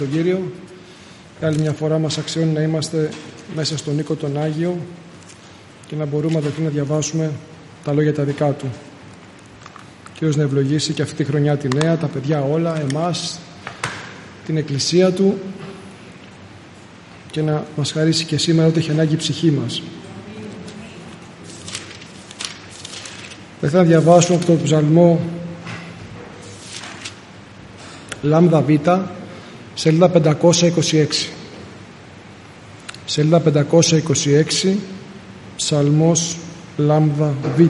τον Κύριο. Και άλλη μια φορά μας αξιώνει να είμαστε μέσα στον οίκο τον Άγιο και να μπορούμε αδελφοί να διαβάσουμε τα λόγια τα δικά Του. Κύριος να ευλογήσει και αυτή τη χρονιά τη νέα, τα παιδιά όλα, εμάς, την Εκκλησία Του και να μας χαρίσει και σήμερα ό,τι έχει ανάγκη η ψυχή μας. Θα ήθελα να διαβάσω από τον ψαλμό Λάμδα Β, σελίδα 526. Σελίδα 526, ψαλμός Λάμδα Β.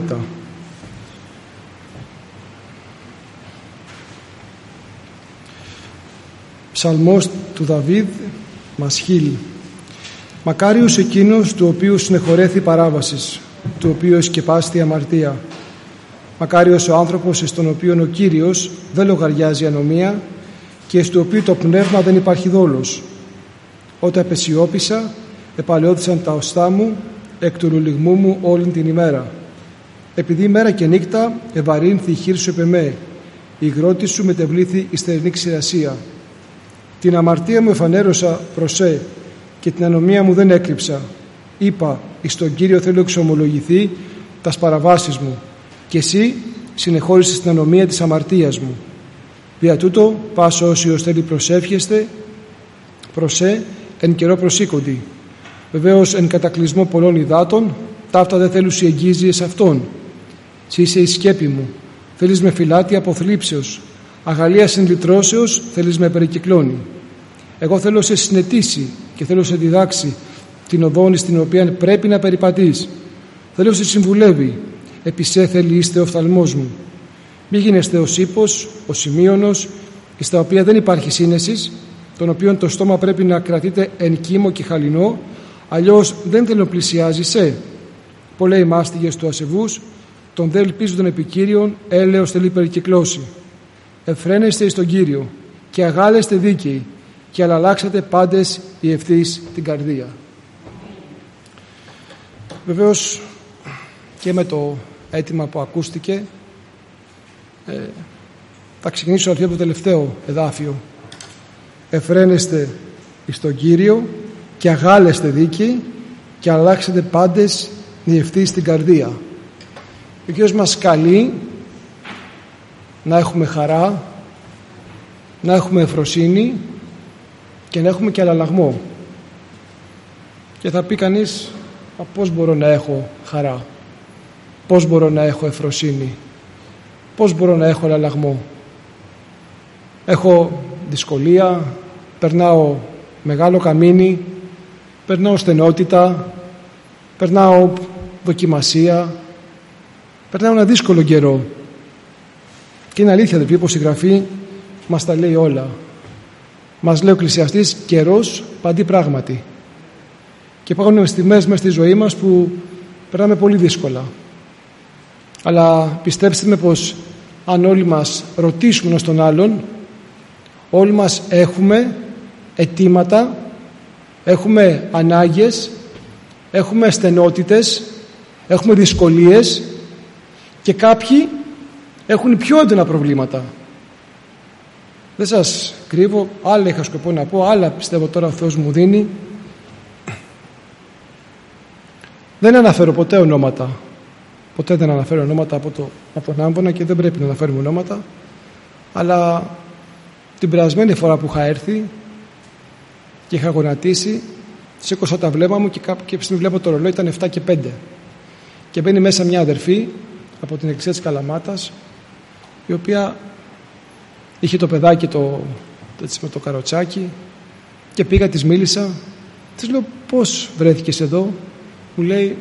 Ψαλμός του Δαβίδ Μασχίλ. Μακάριος εκείνος του οποίου συνεχωρέθη παράβασης, του οποίου εσκεπάστη αμαρτία. Μακάριος ο άνθρωπος στον οποίον ο Κύριος δεν λογαριάζει ανομία και στο οποίο το πνεύμα δεν υπάρχει δόλος. Όταν απεσιώπησα, επαλαιώθησαν τα οστά μου, εκ του λιγμού μου όλη την ημέρα. Επειδή μέρα και νύχτα ευαρύνθη η χείρ σου επ' εμέ, η γρότη σου μετεβλήθη η στερνή ξηρασία. Την αμαρτία μου εφανέρωσα προσέ και την ανομία μου δεν έκρυψα. Είπα, εις τον Κύριο θέλω εξομολογηθεί τας παραβάσεις μου και εσύ συνεχόρισες την ανομία της αμαρτίας μου. Δια τούτο πάσο όσοι ως θέλει προσεύχεστε προσέ εν καιρό προσήκοντι. Βεβαίως εν κατακλυσμό πολλών υδάτων ταύτα δεν θέλουσι εγγύζιες αυτών. Συ είσαι η σκέπη μου, θέλεις με φυλάτη αποθλίψεως, αγαλία συντλητρώσεως θέλεις με περικυκλώνει. Εγώ θέλω σε συνετήσει και θέλω σε διδάξει την οδόνη στην οποία πρέπει να περιπατείς. Θέλω σε συμβουλεύει, επισέ θέλει είστε ο οφθαλμός μου. Μη γίνεστε ως ύπος, ο σημείωνος, εις τα οποία δεν υπάρχει σύνεσης, τον οποίον το στόμα πρέπει να κρατείτε εν κύμο και χαλινό, αλλιώς δεν θέλω πλησιάζει σε. Πολλοί μάστιγες του ασεβούς, τον δε ελπίζουν των επικύριων, έλεος θέλει περικυκλώσει. Εφραίνεστε εις τον Κύριο και αγάλεστε δίκαιοι και αλλάξατε πάντες οι ευθύς την καρδία. Βεβαίως και με το αίτημα που ακούστηκε θα ξεκινήσω αρχή από το τελευταίο εδάφιο. Εφραίνεστε εις τον Κύριο και αγάλεστε δίκαιοι και αλλάξετε πάντες οι ευθύς την καρδία. Ο Κύριος μας καλεί να έχουμε χαρά, να έχουμε ευφροσύνη και να έχουμε και αλλαλαγμό. Και θα πει κανείς, πώς μπορώ να έχω χαρά, πώς μπορώ να έχω ευφροσύνη, πώς μπορώ να έχω αλλαλαγμό. Έχω δυσκολία, περνάω μεγάλο καμίνι, περνάω στενότητα, περνάω δοκιμασία, περνάω ένα δύσκολο καιρό. Και είναι αλήθεια, αδελφοί, πως η Γραφή μας τα λέει όλα. Μας λέει ο Εκκλησιαστής, καιρός παντί πράγματι. Και υπάρχουν στιγμές μέσα στη ζωή μας που περνάμε πολύ δύσκολα. Αλλά πιστέψτε με πως αν όλοι μας ρωτήσουμε ένας τον άλλον, όλοι μας έχουμε αιτήματα, έχουμε ανάγκες, έχουμε στενότητες, έχουμε δυσκολίες και κάποιοι έχουν πιο έντονα προβλήματα. Δεν σας κρύβω, άλλα είχα σκοπό να πω, άλλα πιστεύω τώρα ο Θεός μου δίνει. Δεν αναφέρω ποτέ ονόματα. Ποτέ δεν αναφέρω ονόματα από τον άμβονα και δεν πρέπει να αναφέρουμε ονόματα. Αλλά την περασμένη φορά που είχα έρθει και είχα γονατίσει, σήκωσα τα βλέμμα μου και στην βλέπω το ρολόι, ήταν 7 και 5. Και μπαίνει μέσα μια αδερφή από την Εκκλησία της Καλαμάτας, η οποία είχε το παιδάκι έτσι, με το καροτσάκι, και πήγα, της μίλησα, της λέω πώς βρέθηκες εδώ, μου λέει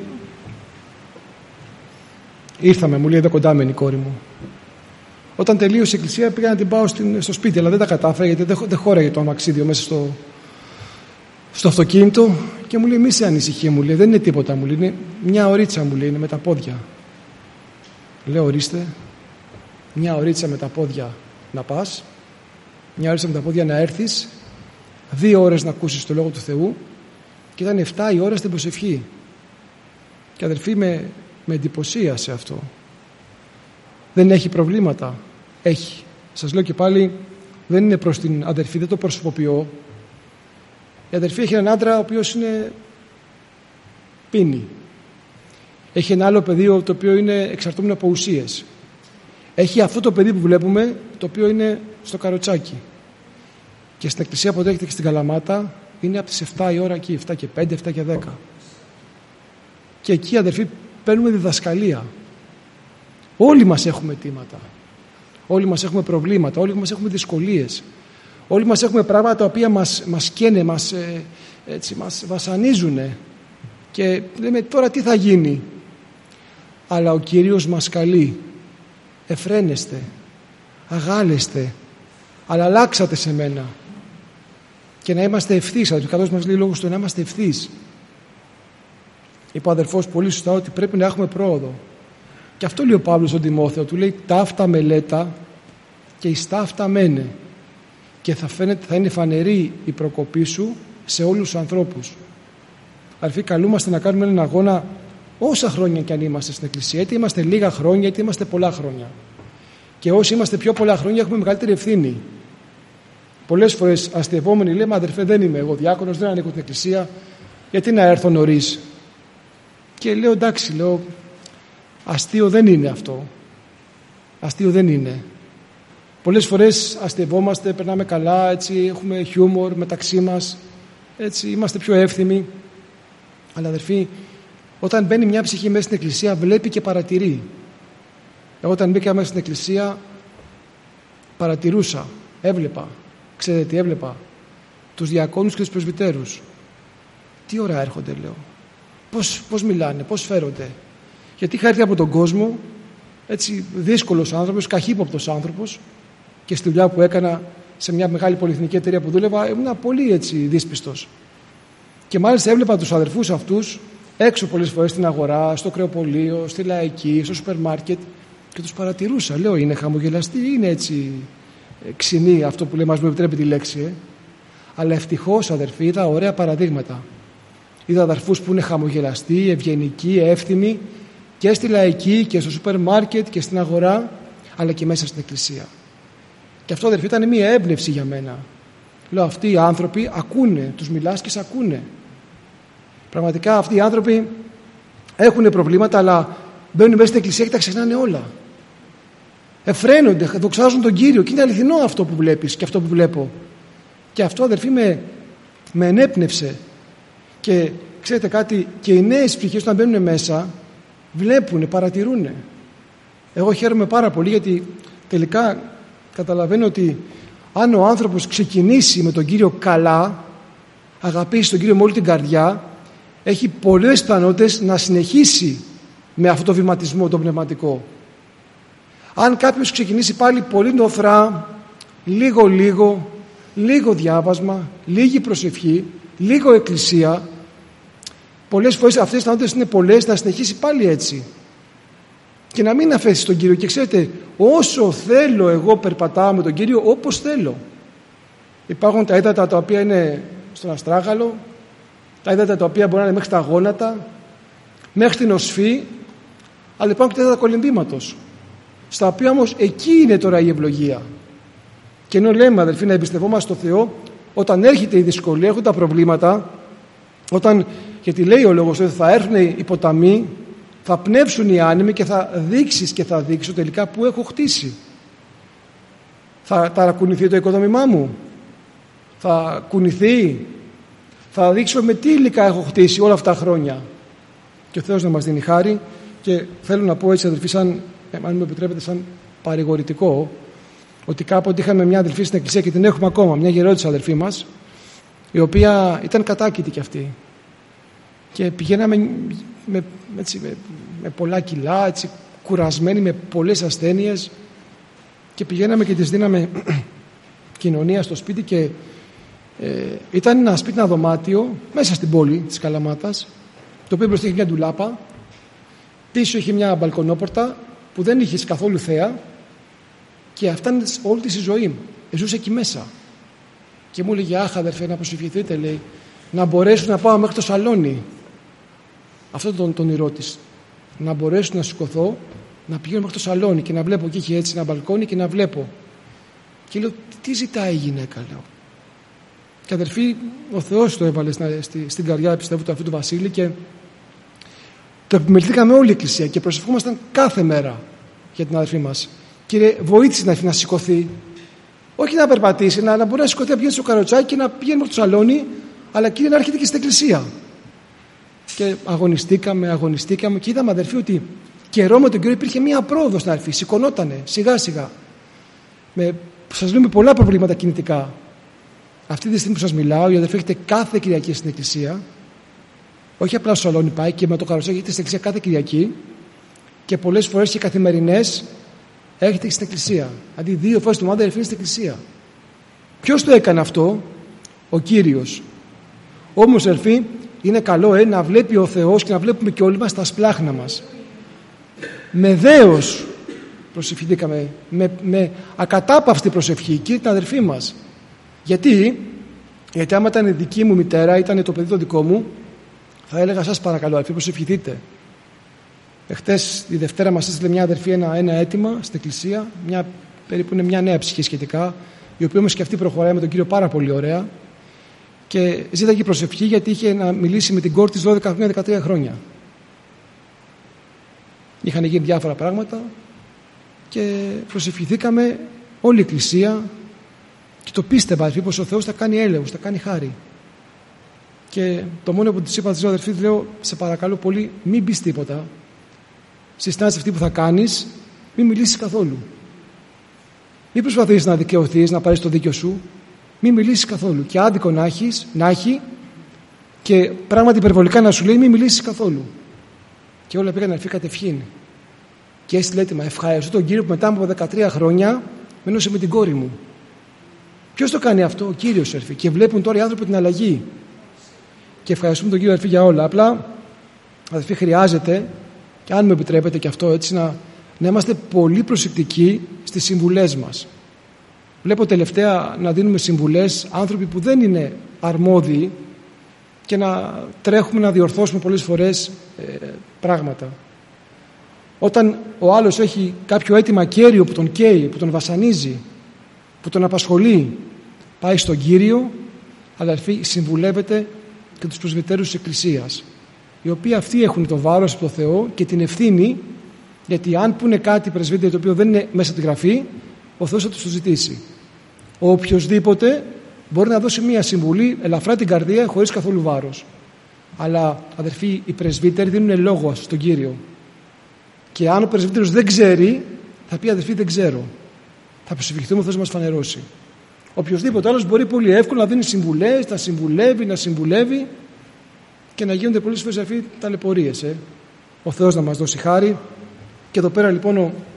ήρθαμε, μου λέει εδώ κοντά με είναι η κόρη μου. Όταν τελείωσε η εκκλησία πήγα να την πάω στο σπίτι, αλλά δεν τα κατάφερα γιατί δεν χώραγε το αμαξίδιο μέσα στο αυτοκίνητο και μου λέει μη σε ανησυχεί, μου λέει δεν είναι τίποτα, μου λέει είναι μια ωρίτσα, μου λέει είναι με τα πόδια. Λέω ορίστε, μια ωρίτσα με τα πόδια να πας, μια ωρίτσα με τα πόδια να έρθεις, 2 ώρες να ακούσεις το Λόγο του Θεού, και ήταν 7 η ώρα στην προσευχή. Και αδελφοί, με εντυπωσίασε αυτό. Δεν έχει προβλήματα? Έχει. Σας λέω και πάλι, δεν είναι προς την αδερφή, δεν το προσωποποιώ. Η αδερφή έχει έναν άντρα ο οποίος είναι πίνει. Έχει ένα άλλο παιδί το οποίο είναι εξαρτώμενο από ουσίες. Έχει αυτό το παιδί που βλέπουμε, το οποίο είναι στο καροτσάκι. Και στην εκκλησία που έρχεται και στην Καλαμάτα είναι από τις 7 η ώρα εκεί, 7 και 5, 7 και 10. Και εκεί, αδερφοί, παίρνουμε διδασκαλία. Όλοι μας έχουμε αιτήματα. Όλοι μας έχουμε προβλήματα. Όλοι μας έχουμε δυσκολίες. Όλοι μας έχουμε πράγματα τα οποία μας καίνε, μας βασανίζουν. Και λέμε τώρα τι θα γίνει. Αλλά ο Κύριος μας καλεί. Εφραίνεστε, αγάλεστε, αλλά αλλάξατε σε μένα. Και να είμαστε ευθύς, καθώς μας λέει λόγος του να είμαστε ευθύς. Είπε ο αδερφός πολύ σωστά ότι πρέπει να έχουμε πρόοδο. Και αυτό λέει ο Παύλος στον Τιμόθεο, του λέει ταύτα μελέτα και εις ταύτα μένε. Και θα είναι φανερή η προκοπή σου σε όλους τους ανθρώπους. Αδερφοί, καλούμαστε να κάνουμε έναν αγώνα όσα χρόνια κι αν είμαστε στην Εκκλησία, είτε είμαστε λίγα χρόνια, είτε είμαστε πολλά χρόνια. Και όσοι είμαστε πιο πολλά χρόνια, έχουμε μεγαλύτερη ευθύνη. Πολλές φορές αστειευόμενοι λέμε, αδερφέ, δεν είμαι εγώ διάκονος, δεν ανήκω στην Εκκλησία, γιατί να έρθω νωρίς. Και λέω, εντάξει, αστείο δεν είναι αυτό. Αστείο δεν είναι. Πολλές φορές αστειευόμαστε, περνάμε καλά, έτσι, έχουμε χιούμορ μεταξύ μας, έτσι, είμαστε πιο εύθυμοι. Αλλά αδερφοί, όταν μπαίνει μια ψυχή μέσα στην Εκκλησία, βλέπει και παρατηρεί. Εγώ όταν μπήκα μέσα στην Εκκλησία, παρατηρούσα, έβλεπα. Ξέρετε τι έβλεπα? Τους διακόνους και τους πρεσβυτέρους. Τι ώρα έρχονται, λέω. Πώς μιλάνε, πώς φέρονται. Γιατί είχα έρθει από τον κόσμο, έτσι, δύσκολος άνθρωπος, καχύποπτος άνθρωπος, και στη δουλειά που έκανα σε μια μεγάλη πολυεθνική εταιρεία που δούλευα, ήμουν πολύ έτσι δύσπιστος. Και μάλιστα έβλεπα τους αδερφούς αυτούς έξω πολλές φορές στην αγορά, στο κρεοπωλείο, στη λαϊκή, στο σούπερ μάρκετ, και τους παρατηρούσα. Λέω, είναι χαμογελαστοί ή είναι έτσι ξινοί, αυτό που λέει, μας μου επιτρέπει τη λέξη. Αλλά ευτυχώς, αδερφοί, είδα ωραία παραδείγματα. Είδα αδερφούς που είναι χαμογελαστοί, ευγενικοί, εύθυμοι και στη λαϊκή και στο σούπερ μάρκετ και στην αγορά, αλλά και μέσα στην Εκκλησία. Και αυτό, αδερφοί, ήταν μια έμπνευση για μένα. Λέω, αυτοί οι άνθρωποι ακούνε, τους μιλάς και σε ακούνε. Πραγματικά αυτοί οι άνθρωποι έχουν προβλήματα, αλλά μπαίνουν μέσα στην Εκκλησία και τα ξεχνάνε όλα. Εφραίνονται, δοξάζουν τον Κύριο, και είναι αληθινό αυτό που βλέπεις και αυτό που βλέπω. Και αυτό, αδερφοί, με ενέπνευσε. Και ξέρετε κάτι, και οι νέες ψυχές όταν μπαίνουν μέσα βλέπουν, παρατηρούν. Εγώ χαίρομαι πάρα πολύ, γιατί τελικά καταλαβαίνω ότι αν ο άνθρωπος ξεκινήσει με τον Κύριο καλά, αγαπήσει τον Κύριο με όλη την καρδιά, έχει πολλές πιθανότητες να συνεχίσει με αυτό το βηματισμό το πνευματικό. Αν κάποιος ξεκινήσει πάλι πολύ νοθρά, λίγο διάβασμα, λίγη προσευχή, λίγο εκκλησία, πολλές φορές αυτές οι πιθανότητες είναι πολλές να συνεχίσει πάλι έτσι και να μην αφήσει τον Κύριο. Και ξέρετε, όσο θέλω εγώ περπατάω με τον Κύριο, όπως θέλω. Υπάρχουν τα ύδατα τα οποία είναι στον αστράγαλο, τα ύδατα τα οποία μπορεί να είναι μέχρι τα γόνατα, μέχρι την οσφή, αλλά υπάρχουν και τα ύδατα κολυμβήματος, στα οποία όμως εκεί είναι τώρα η ευλογία. Και ενώ λέμε, αδελφοί, να εμπιστευόμαστε στο Θεό, όταν έρχεται η δυσκολία, έρχονται τα προβλήματα, γιατί λέει ο λόγος ότι θα έρθουν οι ποταμοί, θα πνεύσουν οι άνεμοι και θα δείξεις και θα δείξω τελικά που έχω χτίσει. Θα ταρακουνηθεί το οικοδόμημά μου, θα κουνηθεί, θα δείξω με τι υλικά έχω χτίσει όλα αυτά τα χρόνια. Και ο Θεός να μας δίνει χάρη. Και θέλω να πω έτσι, αδελφοί, αν μου επιτρέπετε, σαν παρηγορητικό, ότι κάποτε είχαμε μια αδελφή στην Εκκλησία και την έχουμε ακόμα, μια γερόντισσα αδελφή μας, η οποία ήταν κατάκητη κι αυτή. Και πηγαίναμε με πολλά κιλά, έτσι, κουρασμένοι, με πολλές ασθένειες, και πηγαίναμε και της δίναμε κοινωνία στο σπίτι. Και ήταν ένα σπίτι, ένα δωμάτιο μέσα στην πόλη της Καλαμάτας, το οποίο μπροστά είχε μια ντουλάπα, πίσω είχε μια μπαλκονόπορτα που δεν είχε καθόλου θέα, και αυτά είναι όλη της η ζωή μου. Ζούσε εκεί μέσα. Και μου έλεγε, αχ, αδερφέ, να προσευχηθείτε, λέει, να μπορέσω να πάω μέχρι το σαλόνι. Αυτό τον όνειρό της. Να μπορέσω να σηκωθώ, να πηγαίνω μέχρι το σαλόνι και να βλέπω, και είχε έτσι ένα μπαλκόνι, και να βλέπω Και λέω, τι ζητάει η γυναίκα, λέω. Και αδερφοί, ο Θεός το έβαλε στην καρδιά, πιστεύω, του αυτού του Βασίλη, και το επιμεληθήκαμε όλη η Εκκλησία και προσευχόμασταν κάθε μέρα για την αδερφή μας. Κύριε, βοήθησε την αδερφή να σηκωθεί, όχι να περπατήσει, να μπορεί να σηκωθεί, να πηγαίνει στο καροτσάκι και να πηγαίνει μέχρι το σαλόνι, αλλά Κύριε, να έρχεται και στην Εκκλησία. Και αγωνιστήκαμε και είδαμε, αδερφοί, ότι καιρό με τον Κύριο υπήρχε μία πρόοδος στην αδερφή. Σηκωνότανε σιγά σιγά. Σας λέω, με πολλά προβλήματα κινητικά. Αυτή τη στιγμή που σας μιλάω, η αδερφή έρχεται κάθε Κυριακή στην Εκκλησία. Όχι απλά στο σαλόνι πάει, και με το καροτσάκι έρχεται στην Εκκλησία κάθε Κυριακή. Και πολλές φορές και καθημερινές έρχεται στην Εκκλησία. Δηλαδή 2 φορές το μάτι είναι στην Εκκλησία. Ποιος το έκανε αυτό? Ο Κύριος. Όμως, αδερφοί, είναι καλό να βλέπει ο Θεός και να βλέπουμε και όλοι μας τα σπλάχνα μας. Με δέος προσευχηθήκαμε, με ακατάπαυστη προσευχή, Κύριε, την αδερφή μας. Γιατί άμα ήταν η δική μου μητέρα, ήταν το παιδί το δικό μου, θα έλεγα, σας παρακαλώ, αδερφοί, προσευχηθείτε. Εχθές η Δευτέρα μας έστειλε μια αδερφή ένα αίτημα στην Εκκλησία, περίπου είναι μια νέα ψυχή σχετικά, η οποία όμως και αυτή προχωράει με τον Κύριο πάρα πολύ ωραία, και ζήταγε προσευχή γιατί είχε να μιλήσει με την κόρη της 12-13 χρόνια. Είχαν γίνει διάφορα πράγματα και προσευχηθήκαμε όλη η Εκκλησία και το πίστευα, αδερφοί, πως ο Θεός θα κάνει έλεος, θα κάνει χάρη. Και το μόνο που της είπα, της λέω, αδερφή, λέω, σε παρακαλώ πολύ, μην πεις τίποτα. Στη στάση αυτή που θα κάνεις, μην μιλήσεις καθόλου. Μην προσπαθείς να δικαιωθείς, να πάρεις το δίκιο σου. Μην μιλήσεις καθόλου. Και άδικο να έχει, και πράγματι υπερβολικά να σου λέει, μην μιλήσεις καθόλου. Και όλα πήγαν, αδερφοί, κατευχήν. Και έστειλε έτοιμα, ευχαριστώ τον Κύριο που μετά από 13 χρόνια μένωσε με την κόρη μου. Ποιος το κάνει αυτό? Ο Κύριος, αδερφοί. Και βλέπουν τώρα οι άνθρωποι την αλλαγή. Και ευχαριστούμε τον Κύριο, αδερφοί, για όλα. Απλά, αδερφοί, χρειάζεται, και αν μου επιτρέπετε και αυτό έτσι, να είμαστε πολύ προσεκτικοί στις συμβουλές μας. Βλέπω τελευταία να δίνουμε συμβουλές άνθρωποι που δεν είναι αρμόδιοι και να τρέχουμε να διορθώσουμε πολλές φορές πράγματα. Όταν ο άλλος έχει κάποιο αίτημα κέριο που τον καίει, που τον βασανίζει, που τον απασχολεί, πάει στον Κύριο, αδερφοί, συμβουλεύεται και τους πρεσβυτέρους της Εκκλησίας, οι οποίοι αυτοί έχουν το βάρος από το Θεό και την ευθύνη, γιατί αν πούνε κάτι πρεσβύτεροι το οποίο δεν είναι μέσα στη Γραφή, ο Θεός θα τους το ζητήσει. Ο οποιοσδήποτε μπορεί να δώσει μία συμβουλή ελαφρά την καρδία, χωρίς καθόλου βάρος. Αλλά, αδερφοί, οι πρεσβύτεροι δίνουν λόγο στον Κύριο. Και αν ο πρεσβύτερος δεν ξέρει, θα πει, αδερφοί, δεν ξέρω. Θα προσευχηθούμε, ο Θεός μας φανερώσει. Οποιοσδήποτε άλλος μπορεί πολύ εύκολα να δίνει συμβουλές, να συμβουλεύει και να γίνονται πολλές φορές, αδερφοί, ταλαιπωρίες. Ο Θεός να μας δώσει χάρη. Και εδώ πέρα λοιπόν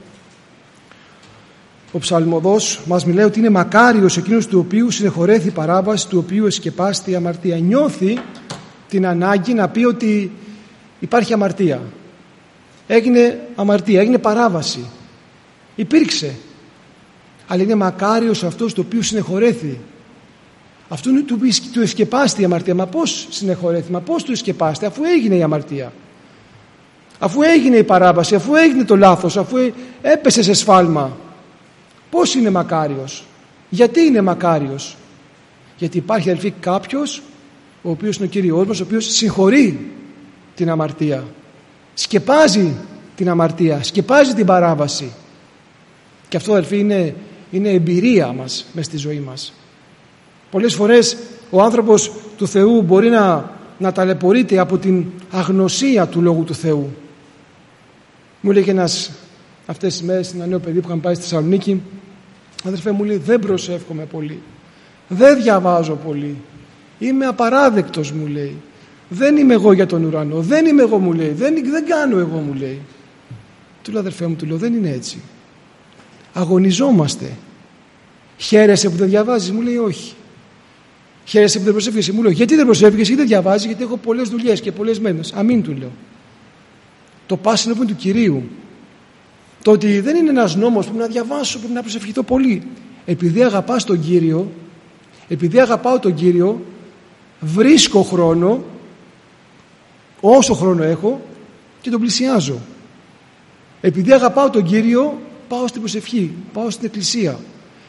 ο ψαλμοδός μας μιλάει ότι είναι μακάριος εκείνος του οποίου συνεχωρέθη η παράβαση, του οποίου εσκεπάστη η αμαρτία. Νιώθει την ανάγκη να πει ότι υπάρχει αμαρτία. Έγινε αμαρτία, έγινε παράβαση. Υπήρξε. Αλλά είναι μακάριος αυτός του οποίου συνεχωρέθη. Αυτού του εσκεπάστη η αμαρτία. Μα πώς συνεχωρέθη, μα πώς του εσκεπάστη, αφού έγινε η αμαρτία, αφού έγινε η παράβαση, αφού έγινε το λάθος, αφού έπεσε σε σφάλμα? Πώς είναι μακάριος? Γιατί είναι μακάριος? Γιατί υπάρχει, αδελφοί, κάποιος ο οποίος είναι ο Κύριος μας, ο οποίος συγχωρεί την αμαρτία, σκεπάζει την αμαρτία, σκεπάζει την παράβαση. Και αυτό, αδελφοί, είναι εμπειρία μας μες στη ζωή μας. Πολλές φορές ο άνθρωπος του Θεού μπορεί να ταλαιπωρείται από την αγνωσία του Λόγου του Θεού. Μου λέει και ένας αυτές τις μέρες, ένα νέο παιδί που είχαν πάει στη Θεσσαλονίκη, αδερφέ, μου λέει, δεν προσεύχομαι πολύ, δεν διαβάζω πολύ, είμαι απαράδεκτος, μου λέει, δεν είμαι εγώ για τον ουρανό, δεν είμαι εγώ, μου λέει, δεν κάνω εγώ, μου λέει. Του λέω, αδερφέ μου, του λέω, δεν είναι έτσι. Αγωνιζόμαστε. Χαίρεσαι που δεν διαβάζεις? Μου λέει, όχι. Χαίρεσαι που δεν προσεύχεσαι? Μου λέω, γιατί δεν προσεύχεσαι, γιατί δεν διαβάζεις? Γιατί έχω πολλές δουλειές και πολλές μένες. Αμήν, του λέω. Το πας είναι του Κυρίου. Το ότι δεν είναι ένας νόμος, πρέπει να διαβάσω, πρέπει να προσευχηθώ πολύ. Επειδή αγαπάς τον Κύριο, επειδή αγαπάω τον Κύριο, βρίσκω χρόνο, όσο χρόνο έχω, και τον πλησιάζω. Επειδή αγαπάω τον Κύριο, πάω στην προσευχή, πάω στην εκκλησία.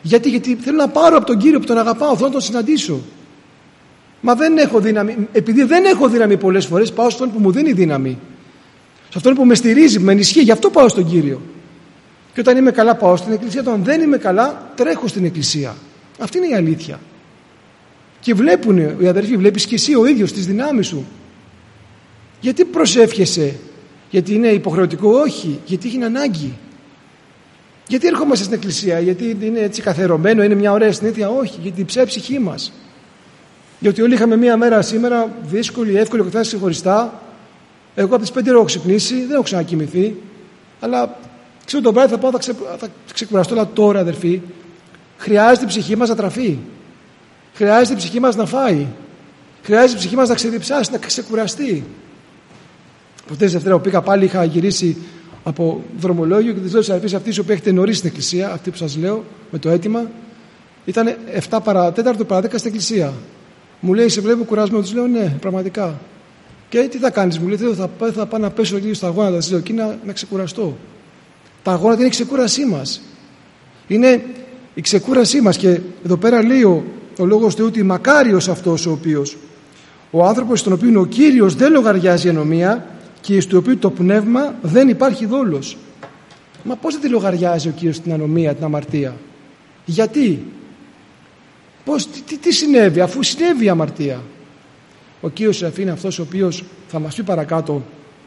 Γιατί θέλω να πάρω από τον Κύριο που τον αγαπάω, θέλω να τον συναντήσω. Μα δεν έχω δύναμη. Επειδή δεν έχω δύναμη πολλές φορές, πάω στον που μου δίνει δύναμη. Σε αυτόν που με στηρίζει, που με ενισχύει, γι' αυτό πάω στον Κύριο. Και όταν είμαι καλά, πάω στην εκκλησία. Όταν δεν είμαι καλά, τρέχω στην εκκλησία. Αυτή είναι η αλήθεια. Και βλέπουν οι αδερφοί, βλέπεις και εσύ ο ίδιος τις δυνάμεις σου. Γιατί προσεύχεσαι? Γιατί είναι υποχρεωτικό? Όχι. Γιατί έχει ανάγκη. Γιατί ερχόμαστε στην εκκλησία? Γιατί είναι έτσι καθερωμένο, είναι μια ωραία συνήθεια? Όχι. Γιατί ψάει η ψυχή μας. Γιατί όλοι είχαμε μια μέρα σήμερα δύσκολη, εύκολη, καθένα ξεχωριστά. Εγώ από τις 5 έχω ξυπνήσει, δεν έχω ξανακοιμηθεί. Αλλά ξέρω το βράδυ θα πάω, θα ξεκουραστώ. Αλλά τώρα, αδερφοί, χρειάζεται η ψυχή μας να τραφεί. Χρειάζεται η ψυχή μας να φάει. Χρειάζεται η ψυχή μας να ξεδιψάσει, να ξεκουραστεί. Προχτές Δευτέρα που πήγα πάλι, είχα γυρίσει από δρομολόγιο και της λέω στις αυτοί που έχετε νωρίς στην εκκλησία, αυτή που σας λέω με το αίτημα, ήταν 7 παρά 4 παρά 10 στην εκκλησία. Μου λέει, σε βλέπω κουρασμένο? Της λέω, ναι, πραγματικά. Και τι θα κάνεις? Μου λέει, θα πάω να πέσω λίγο στα γόνατα. Της λέω, εκεί να ξεκουραστώ. Τα γόνατα είναι η ξεκούρασή μας. Είναι η ξεκούρασή μας. Και εδώ πέρα λέει ο Λόγος του Θεού ότι μακάριος αυτός ο οποίος, ο άνθρωπος στον οποίο ο Κύριος δεν λογαριάζει ανομία και στο οποίο το πνεύμα δεν υπάρχει δόλος. Μα πώς δεν τη λογαριάζει ο Κύριος την ανομία, την αμαρτία? Γιατί? Τι συνέβη, αφού συνέβη η αμαρτία? Ο Κύριος είναι αυτός ο οποίος θα μας πει παρακάτω,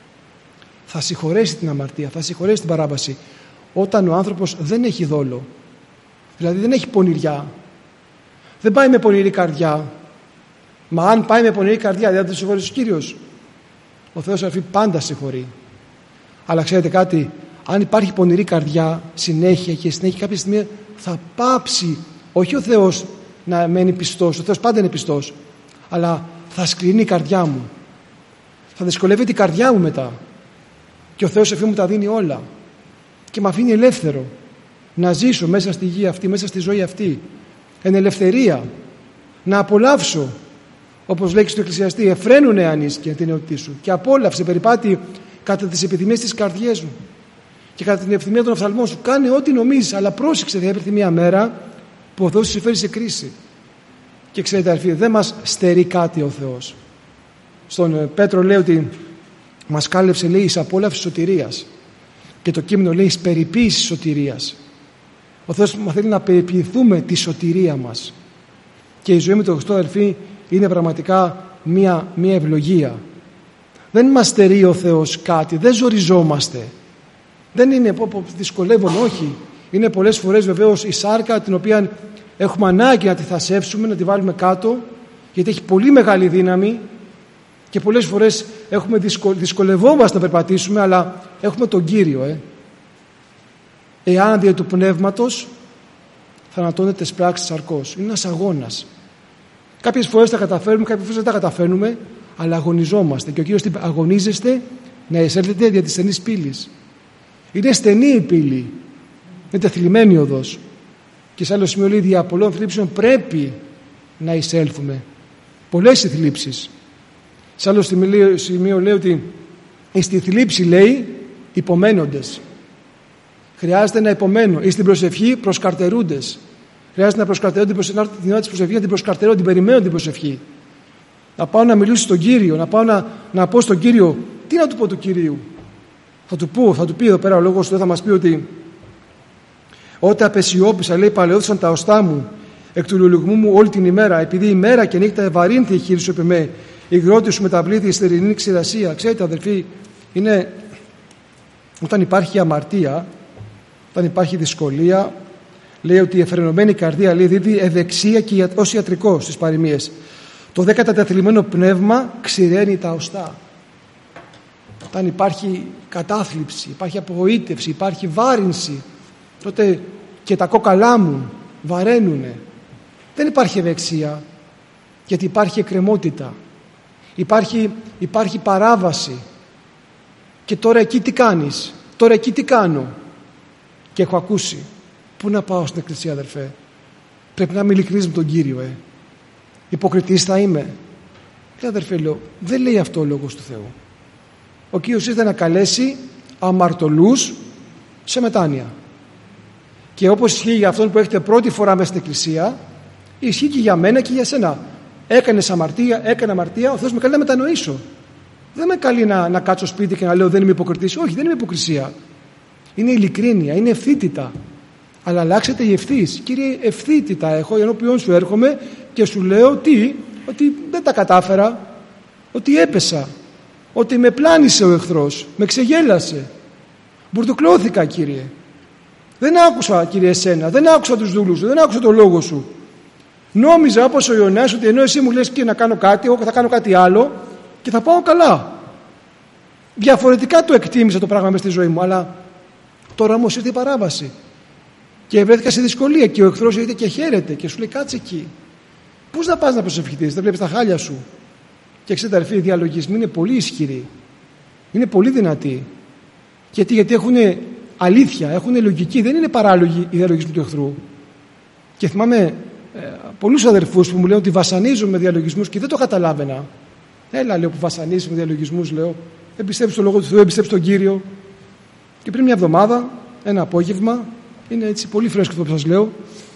θα συγχωρέσει την αμαρτία, θα συγχωρέσει την παράβαση όταν ο άνθρωπος δεν έχει δόλο, δηλαδή δεν έχει πονηριά, δεν πάει με πονηρή καρδιά. Μα αν πάει με πονηρή καρδιά, δεν θα το συγχωρήσει ο Κύριος? Ο Θεός πάντα συγχωρεί. Αλλά ξέρετε κάτι, αν υπάρχει πονηρή καρδιά συνέχεια και συνέχεια, κάποια στιγμή θα πάψει, όχι ο Θεός να μένει πιστός, ο Θεός πάντα είναι πιστός, αλλά θα σκληρύνει η καρδιά μου, θα δυσκολεύεται η καρδιά μου μετά, και ο Θεός εφή μου τα δίνει όλα και με αφήνει ελεύθερο να ζήσω μέσα στη γη αυτή, μέσα στη ζωή αυτή, εν ελευθερία, να απολαύσω, όπως λέει στο Εκκλησιαστή, εφραίνουνε ανίσκεια την εορτή σου, και απόλαυσε, περιπάτη κατά τις επιθυμίες της καρδιές σου και κατά την ευθυμία των οφθαλμών σου. Κάνε ό,τι νομίζεις, αλλά πρόσεξε, θα έρθει μια μέρα που ο Θεός σε φέρει σε κρίση. Και ξέρετε, αδελφοί, δεν μας στερεί κάτι ο Θεός. Στον Πέτρο λέει ότι μας κάλεψε, λέει, εις απόλαυση σωτηρίας, και το κείμενο λέει εις περιποίηση σωτηρίας. Ο Θεός μας θέλει να περιποιηθούμε τη σωτηρία μας, και η ζωή με τον Χριστό, αδελφοί, είναι πραγματικά μια ευλογία. Δεν μας στερεί ο Θεός κάτι, δεν ζοριζόμαστε, δεν είναι δυσκολεύον, όχι. Είναι πολλές φορές βεβαίως η σάρκα την οποία έχουμε ανάγκη να τη θασεύσουμε, να τη βάλουμε κάτω, γιατί έχει πολύ μεγάλη δύναμη, και πολλές φορές δυσκολευόμαστε να περπατήσουμε, αλλά έχουμε τον Κύριο. Εάν δια του πνεύματος θανατώνεται τις πράξεις της σαρκός. Είναι ένας αγώνας. Κάποιες φορές τα καταφέρνουμε, κάποιες φορές δεν τα καταφέρνουμε, αλλά αγωνιζόμαστε, και ο Κύριος αγωνίζεστε να εισέλθετε δια της στενής πύλης. Είναι στενή η πύλη, είναι τεθλιμμένη οδός, και σε άλλο σημείο λέει, δια πολλών θλίψεων πρέπει να εισέλθουμε. Πολλές οι θλίψεις. Σε άλλο σημείο λέει ότι στη θλίψη, λέει, υπομένοντες. Χρειάζεται να υπομένουν. Ή στην προσευχή προσκαρτερούντες. Χρειάζεται να προσκαρτερώνται την ώρα της προσευχής, να την προσκαρτερώνται, την περιμένουν την προσευχή. Να πάω να μιλήσω στον Κύριο, να πάω να πω στον Κύριο, τι να του πω του Κυρίου? Θα του πει εδώ πέρα ο Λόγος του, θα μας πει ότι όταν απεσιώπησα, λέει, παλαιώθησαν τα οστά μου εκ του λουλουγμού μου όλη την ημέρα, επειδή ημέρα και νύχτα ευαρύνθη η χείλη σου επί με, η γρότη σου μεταβλήθη η στερηνή ξηρασία. Ξέρετε, αδελφοί, είναι όταν υπάρχει αμαρτία, όταν υπάρχει δυσκολία, λέει ότι η εφρενωμένη καρδία, λέει, δίδει ευεξία και ως ιατρικό στις παροιμίες. Το 14ο πνεύμα ξηραίνει τα οστά. Όταν υπάρχει κατάθλιψη, υπάρχει απογοήτευση, υπάρχει βάρυνση, τότε και τα κόκαλά μου βαραίνουνε. Δεν υπάρχει ευεξία, γιατί υπάρχει εκκρεμότητα, υπάρχει παράβαση. Και τώρα εκεί τι κάνεις? Τώρα εκεί τι κάνω? Και έχω ακούσει, πού να πάω στην εκκλησία, αδερφέ? Πρέπει να είμαι ειλικρινής με τον Κύριο. Υποκριτής θα είμαι? Αδερφέ, λέω, δεν λέει αυτό ο Λόγος του Θεού. Ο Κύριος ήρθε να καλέσει αμαρτωλούς σε μετάνοια. Και όπως ισχύει για αυτόν που έχετε πρώτη φορά μέσα στην εκκλησία, ισχύει και για μένα και για σένα. Έκανες αμαρτία, έκανα αμαρτία, ο Θεός με καλεί να μετανοήσω. Δεν με καλεί να κάτσω σπίτι και να λέω δεν είμαι υποκριτής. Όχι, δεν είμαι υποκρισία. Είναι ειλικρίνεια, είναι ευθύτητα. Αλλά αλλάξετε η ευθύς. Κύριε, ευθύτητα έχω, ενώπιον σου έρχομαι και σου λέω ότι δεν τα κατάφερα, ότι έπεσα, ότι με πλάνησε ο εχθρός, με ξεγέλασε. Μπουρδουκλώθηκα, Κύριε. Δεν άκουσα, Κύριε, εσένα, δεν άκουσα τους δούλους σου, δεν άκουσα τον λόγο σου. Νόμιζα όπως ο Ιωνάς ότι ενώ εσύ μου λες και να κάνω κάτι, εγώ θα κάνω κάτι άλλο και θα πάω καλά. Διαφορετικά το εκτίμησα το πράγμα μες στη ζωή μου, αλλά τώρα όμως ήρθε η παράβαση. Και βρέθηκα σε δυσκολία και ο εχθρός ήρθε και χαίρεται και σου λέει κάτσε εκεί. Πώς να πας να προσευχηθείς, δεν βλέπεις τα χάλια σου. Και ξέρετε αδερφοί, οι διαλογισμοί είναι πολύ ισχυροί. Είναι πολύ δυνατοί. Γιατί έχουν αλήθεια, έχουν λογική, δεν είναι παράλογοι οι διαλογισμοί του εχθρού. Και θυμάμαι πολλούς αδερφούς που μου λένε ότι βασανίζουν με διαλογισμούς και δεν το καταλάβαινα. Έλα, λέω, που βασανίζουν με διαλογισμούς, λέω. Εμπιστέψου τον λόγο του Θεού, εμπιστέψου τον Κύριο. Και πριν μια εβδομάδα, ένα απόγευμα, είναι έτσι πολύ φρέσκο αυτό που σας λέω.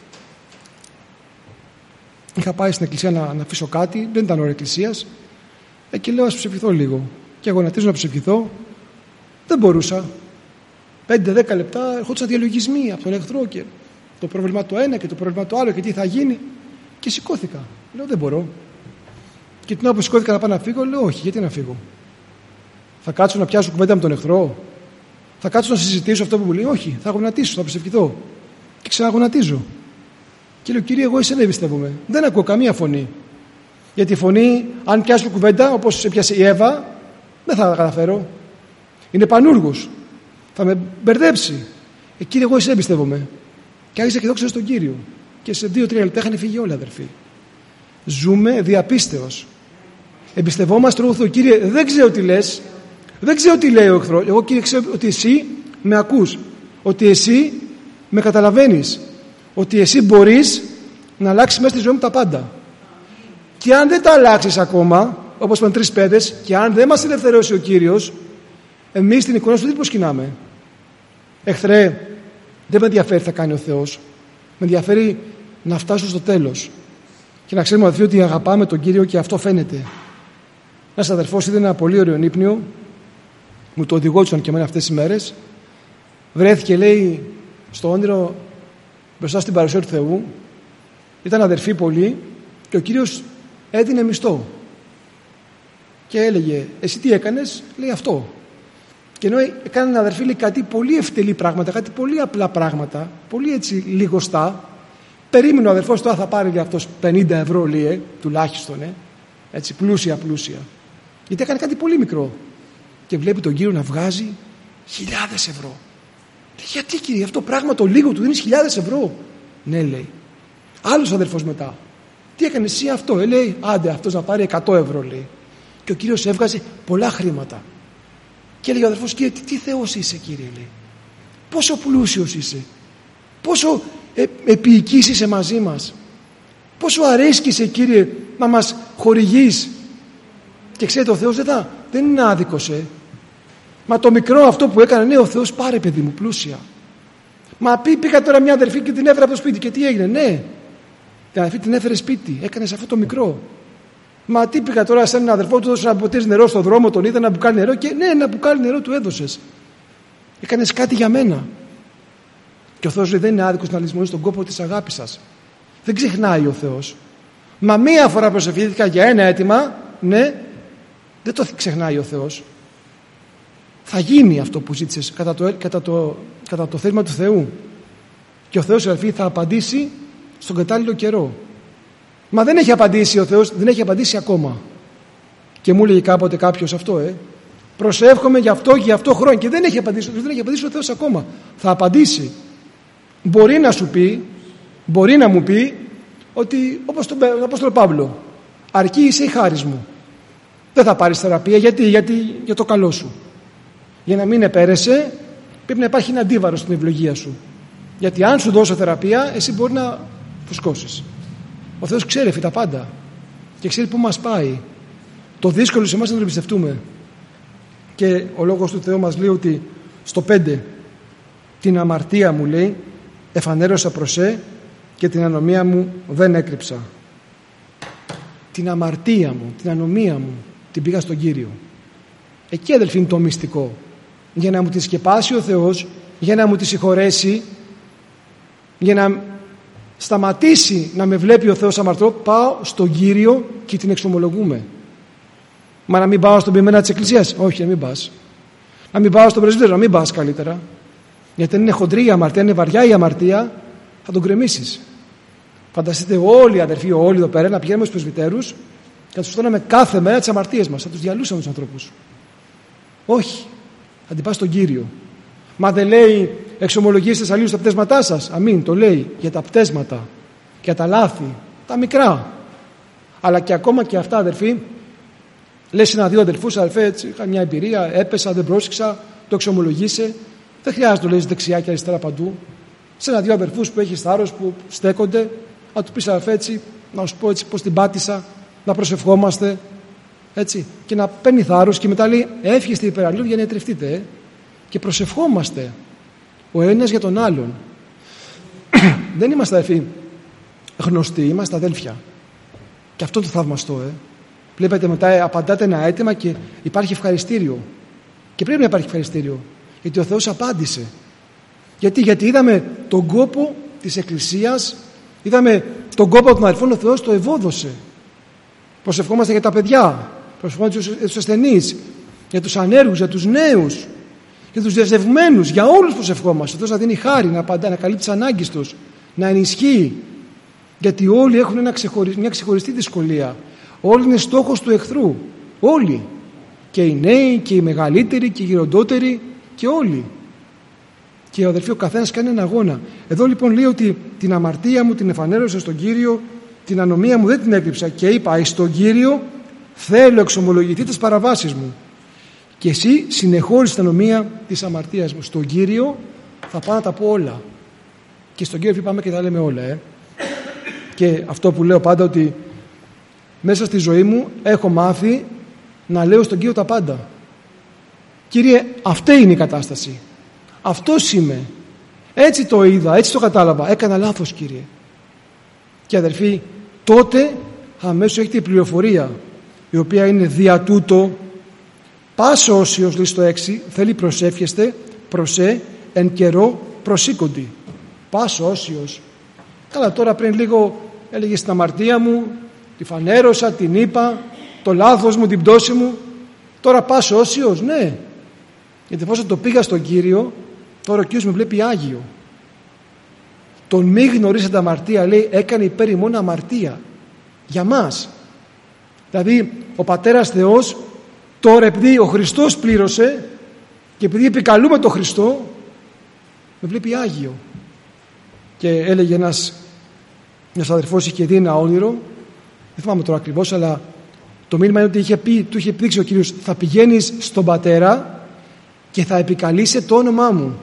Είχα πάει στην εκκλησία να αφήσω κάτι, δεν ήταν ώρα εκκλησίας. Και λέω, ας ψηφιθώ λίγο. Και αγωνατίζω να ψηφιθώ. Δεν μπορούσα. 5-10 λεπτά ερχόντουσαν διαλογισμοί από τον εχθρό και το πρόβλημα το ένα και το πρόβλημα το άλλο και τι θα γίνει. Και σηκώθηκα. Λέω, δεν μπορώ. Και την ώρα που σηκώθηκα να πάω να φύγω, λέω, όχι, γιατί να φύγω. Θα κάτσω να πιάσω κουβέντα με τον εχθρό. Θα κάτσω να συζητήσω αυτό που μου λέει, όχι, θα αγωνατίσω, θα προσευχηθώ. Και ξαναγωνατίζω. Και λέω, Κύριε, εγώ εσένα εμπιστεύομαι. Δεν ακούω καμία φωνή. Γιατί η φωνή, αν πιάσω κουβέντα, όπως έπιασε η Εύα, δεν θα τα καταφέρω. Είναι πανούργος. Θα με μπερδέψει. Κύριε, εγώ εσένα εμπιστεύομαι. Και άρχισα και δόξα στον Κύριο. Και σε 2-3 λεπτά είχαν φύγει όλοι, αδερφοί. Ζούμε διαπίστεως. Εμπιστευόμαστε τον Θεό. Κύριε, δεν ξέρω τι λες. Δεν ξέρω τι λέει ο εχθρός. Εγώ, Κύριε, ξέρω ότι εσύ με ακούς. Ότι εσύ με καταλαβαίνεις. Ότι εσύ μπορείς να αλλάξεις μέσα στη ζωή μου τα πάντα. Και αν δεν τα αλλάξεις ακόμα, όπως είπαν 3 παιδες, και αν δεν μας ελευθερώσει ο Κύριος, εμείς την εικόνα σου δεν προσκυνάμε. Εχθρέ, δεν με ενδιαφέρει τι θα κάνει ο Θεός. Με ενδιαφέρει να φτάσω στο τέλος. Και να ξέρουμε αδελφοί ότι αγαπάμε τον Κύριο και αυτό φαίνεται. Ένας αδερφός είδε ένα πολύ ωραίο ύπνιο, μου το οδηγόντουσαν και εμένα αυτές τις μέρες. Βρέθηκε, λέει, στο όνειρο μπροστά στην παρουσία του Θεού. Ήταν αδερφοί πολλοί και ο Κύριος έδινε μισθό. Και έλεγε, εσύ τι έκανες? Λέει, αυτό. Και ενώ έκανε ένα αδερφή, λέει, κάτι πολύ ευτελή πράγματα, κάτι πολύ απλά πράγματα, πολύ έτσι λιγοστά, περίμενε ο αδερφός τώρα θα πάρει για αυτός 50 ευρώ, λέει, τουλάχιστον, έτσι πλούσια. Γιατί έκανε κάτι πολύ μικρό. Και βλέπει τον Κύριο να βγάζει 1000 ευρώ. Γιατί, Κύριε, αυτό πράγμα το λίγο του δίνεις 1000 ευρώ? Ναι, λέει. Άλλος αδερφός μετά. Τι έκανε εσύ αυτό? Λέει, άντε αυτός να πάρει 100 ευρώ, λέει. Και ο Κύριος έβγαζε πολλά χρήματα. Και έλεγε ο αδερφός, Κύριε, τι Θεός είσαι, Κύριε, λέει. Πόσο πλούσιος είσαι. Πόσο επίοικης είσαι μαζί μας. Πόσο αρέσκησε, Κύριε, να μας χορηγείς. Και ξέρετε, ο Θεός δεν είναι άδικος, Μα το μικρό αυτό που έκανε, ναι, ο Θεός πάρε, παιδί μου, πλούσια. Μα πήγα τώρα μια αδερφή και την έφερε από το σπίτι. Και τι έγινε? Ναι, την αδερφή την έφερε σπίτι. Έκανε αυτό το μικρό. Μα τι πήγα τώρα σε έναν αδερφό, του έδωσε να ποτίσει νερό στον δρόμο, τον είδα να μπουκάλι νερό. Και ναι, ένα μπουκάλι νερό του έδωσες. Έκανες κάτι για μένα. Και ο Θεός λέει, δεν είναι άδικος να λησμονείς τον κόπο της αγάπης σας. Δεν ξεχνάει ο Θεός. Μα μία φορά προσευχήθηκα για ένα αίτημα, ναι, δεν το ξεχνάει ο Θεός. Θα γίνει αυτό που ζήτησες κατά το θέλημα του Θεού. Και ο Θεός, αδελφοί, θα απαντήσει στον κατάλληλο καιρό. Μα δεν έχει απαντήσει ο Θεός, δεν έχει απαντήσει ακόμα. Και μου έλεγε κάποτε κάποιος αυτό, προσεύχομαι γι' αυτό και γι' αυτό χρόνια. Και δεν έχει απαντήσει ο Θεός ακόμα. Θα απαντήσει. Μπορεί να σου πει, μπορεί να μου πει ότι, όπως τον Απόστολο Παύλο, αρκεί είσαι η χάρις μου. Δεν θα πάρεις θεραπεία. Γιατί για το καλό σου. Για να μην επέρεσαι, πρέπει να υπάρχει ένα αντίβαρο στην ευλογία σου. Γιατί αν σου δώσω θεραπεία, εσύ μπορεί να φουσκώσεις. Ο Θεός ξέρει τα πάντα και ξέρει πού μας πάει. Το δύσκολο σε εμάς είναι να τον εμπιστευτούμε. Και ο λόγος του Θεού μας λέει ότι στο 5, την αμαρτία, μου λέει, εφανέρωσα προσέ και την ανομία μου δεν έκρυψα. Την αμαρτία μου, την ανομία μου την πήγα στον Κύριο. Εκεί, αδελφοί, είναι το μυστικό. Για να μου τη σκεπάσει ο Θεός, για να μου τη συγχωρέσει, για να σταματήσει να με βλέπει ο Θεός αμαρτωλό, πάω στον Κύριο και την εξομολογούμε. Μα να μην πάω στον ποιημένα της Εκκλησίας? Όχι, να μην πας. Να μην πάω στον πρεσβύτερο? Να μην πας καλύτερα. Γιατί αν είναι χοντρή η αμαρτία, αν είναι βαριά η αμαρτία, θα τον κρεμίσεις. Φανταστείτε όλοι, αδερφοί, όλοι εδώ πέρα, να πηγαίνουμε στους πρεσβυτέρους και να τους φτώναμε κάθε μέρα τις αμαρτίες μας. Θα τους διαλούσαμε τους ανθρώπους. Όχι. Θα την πας στον Κύριο. Μα δεν λέει εξομολογήστε αλλήλους τα πτέσματά σας? Αμήν, το λέει για τα πτέσματα, για τα λάθη, τα μικρά. Αλλά και ακόμα και αυτά, αδερφοί, λες ένα-δύο αδελφούς, αδελφέ, έτσι, είχα μια εμπειρία, έπεσα, δεν πρόσεξα, το εξομολογήσε. Δεν χρειάζεται να το λες δεξιά και αριστερά παντού. Σε ένα-δύο αδελφούς που έχεις θάρρος, που στέκονται, να του πεις, αδελφέ, έτσι, να σου πω έτσι πώς την πάτησα, να προσευχόμαστε, έτσι, και να παίρνει θάρρος και μετά λέει, εύχεστε υπεραλλήλου για να ιατρευτείτε, και προσευχόμαστε ο ένας για τον άλλον. Δεν είμαστε, αδελφοί, γνωστοί, είμαστε αδέλφια. Και αυτό το θαυμαστό, Βλέπετε μετά απαντάτε ένα αίτημα και υπάρχει ευχαριστήριο. Και πρέπει να υπάρχει ευχαριστήριο. Γιατί ο Θεός απάντησε. Γιατί είδαμε τον κόπο της Εκκλησίας, είδαμε τον κόπο των αδελφών, ο Θεός το ευόδωσε. Προσευχόμαστε για τα παιδιά, προσευχόμαστε για τους ασθενείς, για τους ανέργους, για τους νέους, για τους διαζευμένους, για όλους προσευχόμαστε. Ο Θεός να δίνει χάρη, να απαντά, να καλύπτει τις ανάγκες τους, να ενισχύει. Γιατί όλοι έχουν μια ξεχωριστή δυσκολία. Όλοι είναι στόχος του εχθρού. Όλοι. Και οι νέοι και οι μεγαλύτεροι και οι γεροντότεροι και όλοι. Και αδελφοί, ο καθένας κάνει έναν αγώνα. Εδώ λοιπόν λέει ότι την αμαρτία μου την εφανέρωσα στον Κύριο, την ανομία μου δεν την έκρυψα και είπα στον Κύριο θέλω εξομολογηθεί τις παραβάσεις μου. Και εσύ συνεχώρησες την ανομία της αμαρτίας μου. Στον Κύριο θα πάω να τα πω όλα. Και στον Κύριο πάμε και τα λέμε όλα. Και αυτό που λέω πάντα, ότι μέσα στη ζωή μου έχω μάθει να λέω στον Κύριο τα πάντα. Κύριε, αυτή είναι η κατάσταση. Αυτός είμαι. Έτσι το είδα, έτσι το κατάλαβα. Έκανα λάθος, Κύριε. Και αδελφοί, τότε αμέσως έχετε η πληροφορία, η οποία είναι δια τούτο. Πάσο όσιος, λέει στο 6, θέλει προσεύχεστε, προσέ, εν καιρό προσήκοντι. Πάσο όσιος. Καλά, τώρα πριν λίγο έλεγε στην αμαρτία μου, τη φανέρωσα, την είπα, το λάθος μου, την πτώση μου. Τώρα πάσο όσιος, ναι. Γιατί εφόσον το πήγα στον Κύριο, τώρα ο Κύριος με βλέπει Άγιο. Τον μη γνωρίσετε αμαρτία, λέει, έκανε υπέρ ημών αμαρτία. Για μας. Δηλαδή, ο Πατέρας Θεός, τώρα επειδή ο Χριστός πλήρωσε και επειδή επικαλούμε τον Χριστό, με βλέπει Άγιο. Και έλεγε ένας αδερφός, είχε δει ένα όνειρο, δεν θυμάμαι τώρα ακριβώς, αλλά το μήνυμα είναι ότι του είχε δείξει ο Κύριος, θα πηγαίνεις στον Πατέρα και θα επικαλείσαι το όνομά μου.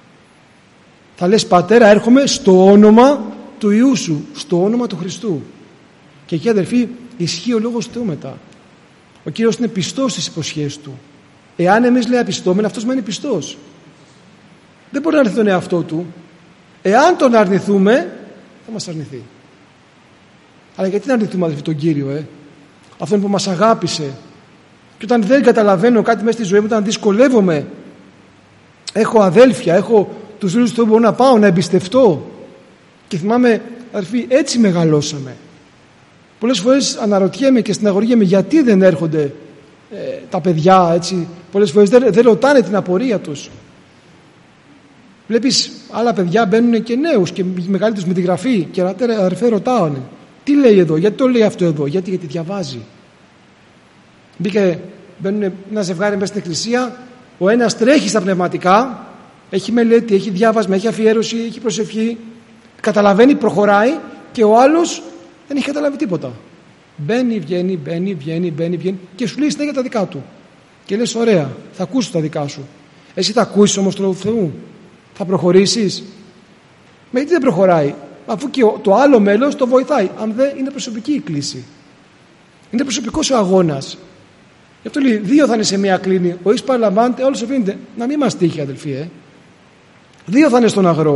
Θα λες, Πατέρα, έρχομαι στο όνομα του Υιού σου, στο όνομα του Χριστού. Και εκεί, αδερφοί, ισχύει ο λόγος του Θεού μετά. Ο Κύριος είναι πιστός στις υποσχέσεις του. Εάν εμείς λέει απιστώμεν, αυτός μένει πιστός. Δεν μπορεί να αρνηθεί τον εαυτό του. Εάν τον αρνηθούμε, θα μας αρνηθεί. Αλλά γιατί να αρνηθούμε, αδερφοί, τον Κύριο, αυτόν που μας αγάπησε? Και όταν δεν καταλαβαίνω κάτι μέσα στη ζωή μου, όταν δυσκολεύομαι, έχω αδέλφια, έχω τους φίλους του Θεού που μπορώ να πάω, να εμπιστευτώ. Και θυμάμαι, αδερφοί, έτσι μεγαλώσαμε. Πολλές φορές αναρωτιέμαι και στεναχωριέμαι γιατί δεν έρχονται τα παιδιά, έτσι. Πολλές φορές δεν ρωτάνε την απορία τους. Βλέπεις άλλα παιδιά μπαίνουν και νέους και μεγαλύτερους με τη γραφή και αδερφέ ρωτάω, τι λέει εδώ, γιατί το λέει αυτό εδώ, γιατί διαβάζει. Μπαίνουν ένα ζευγάρι μέσα στην εκκλησία, ο ένας τρέχει στα πνευματικά, έχει μελέτη, έχει διάβασμα, έχει αφιέρωση, έχει προσευχή, καταλαβαίνει, προχωράει, και ο άλλος δεν έχει καταλάβει τίποτα. Μπαίνει, βγαίνει και σου λέει συνέχεια τα δικά του. Και λες, ωραία, θα ακούσεις τα δικά σου. Εσύ θα ακούσεις όμως το λόγο του Θεού? Θα προχωρήσεις? Μα γιατί δεν προχωράει? Αφού και το άλλο μέλος το βοηθάει. Αν δεν, είναι προσωπική η κλίση. Είναι προσωπικός ο αγώνας. Γι' αυτό λέει, δύο θα είναι σε μία κλίνη. Ο εις παραλαμβάνεται, όλος αφήνεται. Να μην μας τύχει, αδελφοί. Δύο θα είναι στον αγρό.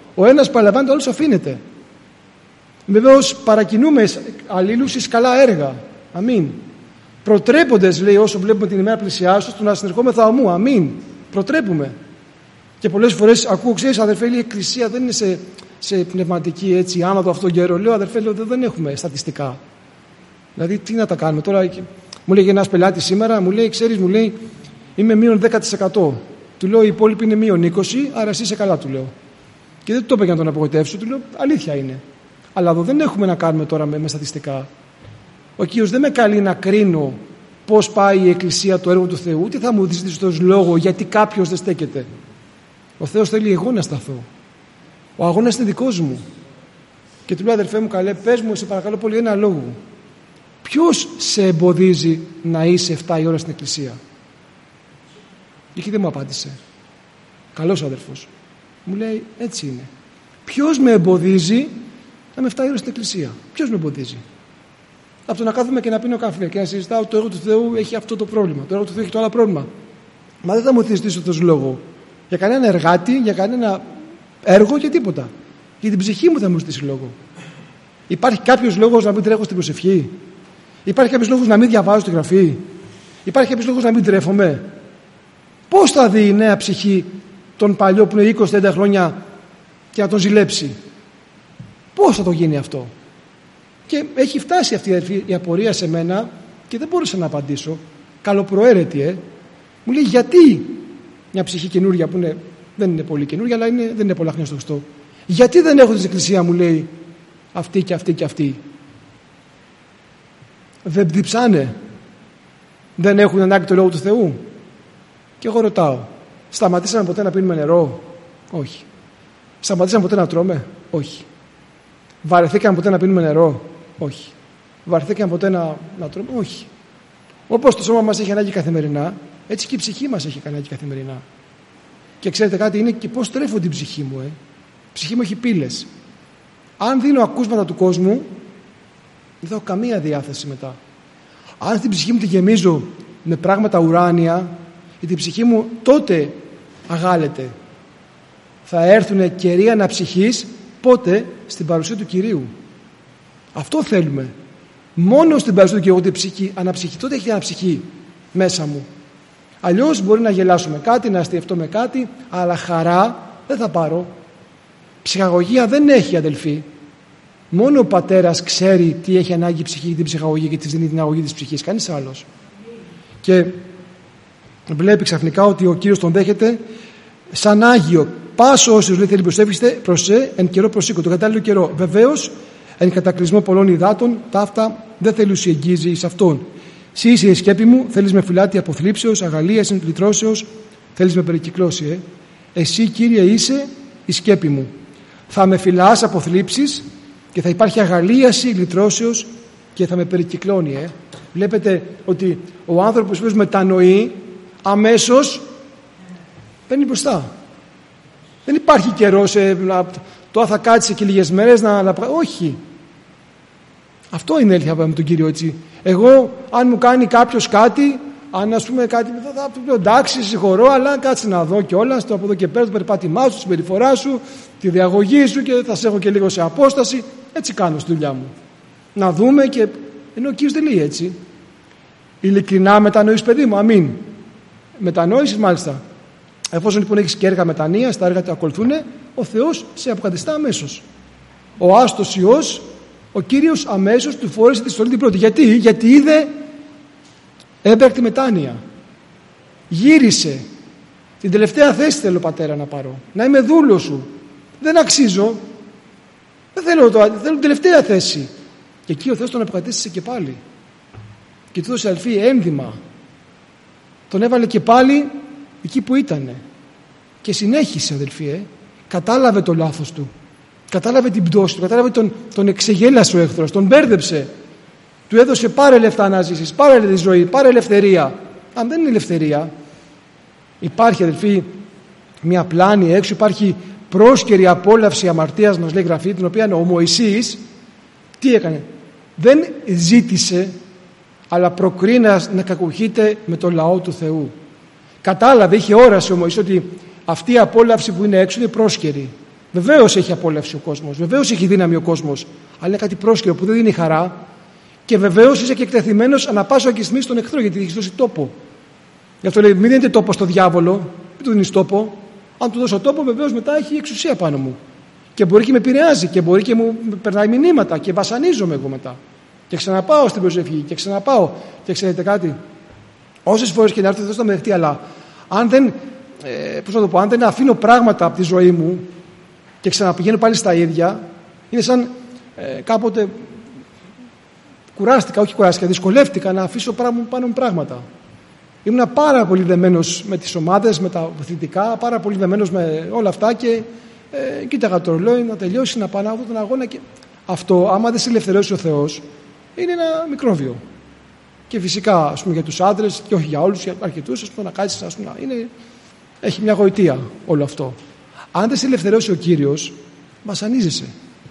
Ο ένας παραλαμβάνεται, ο άλλος αφήνεται. Βεβαίως παρακινούμε αλλήλους εις καλά έργα. Αμήν. Προτρέποντες, λέει, όσο βλέπουμε την ημέρα πλησιάσεως, του να συνερχόμεθα ομού. Αμήν. Προτρέπουμε. Και πολλές φορές ακούω, ξέρεις, αδερφέ, η Εκκλησία δεν είναι σε πνευματική έτσι, άνοδο αυτόν τον καιρό. Λέω, αδερφέ, δεν έχουμε στατιστικά. Δηλαδή, τι να τα κάνουμε τώρα. Μου λέει ένας πελάτης σήμερα, μου λέει, ξέρεις, μου λέει, είμαι μείον 10%. Του λέω, οι υπόλοιποι είναι μείον 20%, άρα εσύ είσαι καλά, του λέω. Και δεν το είπα για να τον απογοητεύσω, του λέω, αλήθεια είναι. Αλλά εδώ δεν έχουμε να κάνουμε τώρα με στατιστικά. Ο Κύριος δεν με καλεί να κρίνω πώς πάει η Εκκλησία, το έργο του Θεού, ούτε θα μου ζητήσει τον λόγο γιατί κάποιος δεν στέκεται. Ο Θεός θέλει εγώ να σταθώ. Ο αγώνας είναι δικός μου. Και του λέω, αδερφέ μου, καλέ, πες μου, σε παρακαλώ πολύ, ένα λόγο. Ποιος σε εμποδίζει να είσαι 7 η ώρα στην Εκκλησία? Και εκεί δεν μου απάντησε. Καλός αδερφός. Μου λέει, έτσι είναι. Ποιος με εμποδίζει να είμαι 7 η ώρα στην Εκκλησία? Ποιος με εμποδίζει? Από το να κάθομαι και να πίνω καφέ και να συζητάω, το έργο του Θεού έχει αυτό το πρόβλημα, το έργο του Θεού έχει το άλλο πρόβλημα. Μα δεν θα μου θυστήσω αυτός λόγο για κανένα εργάτη, για κανένα έργο και τίποτα. Για την ψυχή μου θα μου ζητήσει λόγο. Υπάρχει κάποιος λόγος να μην τρέχω στην προσευχή? Υπάρχει κάποιος λόγος να μην διαβάζω τη Γραφή? Υπάρχει κάποιος λόγος να μην τρέφομαι? Πώς θα δει η νέα ψυχή τον παλιό που είναι 20-30 χρόνια και να τον ζηλέψει? Πώς θα το γίνει αυτό? Και έχει φτάσει αυτή η απορία σε μένα και δεν μπορούσα να απαντήσω. Καλοπροαίρετη, Μου λέει, γιατί μια ψυχή καινούρια που δεν είναι πολύ καινούρια, αλλά δεν είναι πολλά χρόνια στο Χριστό, γιατί δεν έχω την Εκκλησία, μου λέει, αυτή και αυτή και αυτή? Δεν διψάνε? Δεν έχουν ανάγκη το Λόγο του Θεού? Και εγώ ρωτάω, σταματήσαμε ποτέ να πίνουμε νερό? Όχι. Σταματήσαμε ποτέ να τρώμε? Όχι. Βαρεθήκαμε ποτέ να πίνουμε νερό? Όχι. Βαρεθήκαμε ποτέ να τρώμε? Όχι. Όπως το σώμα μας έχει ανάγκη καθημερινά, έτσι και η ψυχή μας έχει ανάγκη καθημερινά. Και ξέρετε κάτι, είναι και πώς τρέφω την ψυχή μου. Η ψυχή μου έχει πύλες. Αν δίνω ακούσματα του κόσμου, δεν θα έχω καμία διάθεση μετά. Αν την ψυχή μου τη γεμίζω με πράγματα ουράνια, η ψυχή μου τότε αγάλεται. Θα έρθουν καιροί αναψυχής, πότε? Στην παρουσία του Κυρίου. Αυτό θέλουμε. Μόνο στην παρουσία του Κυρίου, ότι αναψυχή, τότε έχει αναψυχή μέσα μου. Αλλιώς μπορεί να γελάσω με κάτι, να αστιευτώ με κάτι, αλλά χαρά δεν θα πάρω. Ψυχαγωγία δεν έχει, αδελφοί. Μόνο ο πατέρας ξέρει τι έχει ανάγκη η ψυχή, την ψυχαγωγία και τη δίνει την αγωγή της ψυχής. Κανείς άλλος. Και βλέπει ξαφνικά ότι ο Κύριος τον δέχεται σαν Άγιο. Πάσο όσους λέει θέλει προσέ εν καιρό προσήκω, τον κατάλληλο καιρό. Βεβαίως, εν κατακλυσμό πολλών υδάτων, ταύτα δεν θέλει ουσι εγγύζει εις αυτόν. Συ είσαι η σκέπη μου, θέλεις με φυλάτη αποθλίψεως, αγαλίας, λυτρώσεως, θέλεις με περικυκλώσει. Εσύ, Κύριε, είσαι η σκέπη μου. Θα με φυλάς από θλίψεις και θα υπάρχει αγαλίαση, λυτρώσεως και θα με περικυκλώνει. Βλέπετε ότι ο άνθρωπος που μετανοεί αμέσως παίρνει μπροστά. Δεν υπάρχει καιρός τώρα θα κάτσει και λίγες μέρες όχι. Αυτό είναι έλθια με τον Κύριο, έτσι. Εγώ αν μου κάνει κάποιος κάτι, αν ας πούμε κάτι, θα του λέω εντάξει, συγχωρώ, αλλά κάτσε να δω κιόλας το από εδώ και πέρα, το περπάτημά σου, τη συμπεριφορά σου, τη διαγωγή σου και θα σε έχω και λίγο σε απόσταση. Έτσι κάνω στη δουλειά μου. Να δούμε και. Ενώ ο Κύριος δεν λέει έτσι. Ειλικρινά μετανοείς, παιδί μου, αμήν. Μετανόησης, μάλιστα. Εφόσον λοιπόν έχεις και έργα μετανοίας, τα έργα τα ακολουθούν, ο Θεός σε αποκατεστά αμέσως. Ο άστος Υιός, ο Κύριος αμέσως του φόρεσε τη στολή την πρώτη. Γιατί είδε έμπρακτη μετάνοια. Γύρισε. Την τελευταία θέση θέλω, Πατέρα, να πάρω. Να είμαι δούλος σου. Δεν αξίζω. Δεν θέλω την τελευταία θέση. Και εκεί ο Θεός τον αποκατέστησε και πάλι. Και του έδωσε, αδελφοί, ένδυμα. Τον έβαλε και πάλι εκεί που ήτανε. Και συνέχισε, αδελφοί, κατάλαβε το λάθος του. Κατάλαβε την πτώση του. Κατάλαβε τον εξεγέλασε ο εχθρός. Τον μπέρδεψε. Του έδωσε πάρε λεφτά να ζήσεις, πάρε τη ζωή, πάρε ελευθερία. Αν δεν είναι ελευθερία, υπάρχει, αδελφοί, μια πλάνη έξω, υπάρχει πρόσκαιρη απόλαυση αμαρτίας, μας λέει η Γραφή, την οποία ο Μωυσής τι έκανε? Δεν ζήτησε, αλλά προκρίνει να κακουχείται με το λαό του Θεού. Κατάλαβε, είχε όραση ο Μωυσής ότι αυτή η απόλαυση που είναι έξω είναι πρόσκαιρη. Βεβαίως έχει απόλαυση ο κόσμος, βεβαίως έχει δύναμη ο κόσμος, αλλά είναι κάτι πρόσκαιρο που δεν δίνει χαρά και βεβαίως είσαι και εκτεθειμένος ανά πάσα και στιγμή στον εχθρό, γιατί έχει δώσει τόπο. Γι' αυτό λέει: μην δίνετε τόπο στο διάβολο, μην του δίνεις τόπο. Αν του δώσω τόπο, βεβαίως μετά έχει εξουσία πάνω μου. Και μπορεί και με επηρεάζει και μπορεί και μου περνάει μηνύματα και βασανίζομαι εγώ μετά. Και ξαναπάω στην προσευχή και ξαναπάω. Και ξέρετε κάτι, όσες φορές και να έρθει ο Θεός να με δεχτεί, αλλά αν δεν, αν δεν αφήνω πράγματα από τη ζωή μου και ξαναπηγαίνω πάλι στα ίδια, είναι σαν κάποτε κουράστηκα, δυσκολεύτηκα να αφήσω πάνω μου πράγματα. Ήμουν πάρα πολύ δεμένος με τις ομάδες, με τα αθλητικά, πάρα πολύ δεμένος με όλα αυτά και κοίταγα το ρολόι να τελειώσει, να πάω να δω τον αγώνα. Και αυτό, άμα δεν σε ελευθερώσει ο Θεός, είναι ένα μικρόβιο. Και φυσικά, ας πούμε, για τους άντρες και όχι για όλους, για αρκετούς, ας πούμε, να κάτσεις, ας πούμε, έχει μια γοητεία όλο αυτό. Αν δεν σε ελευθερώσει ο Κύριος, βασανίζεσαι.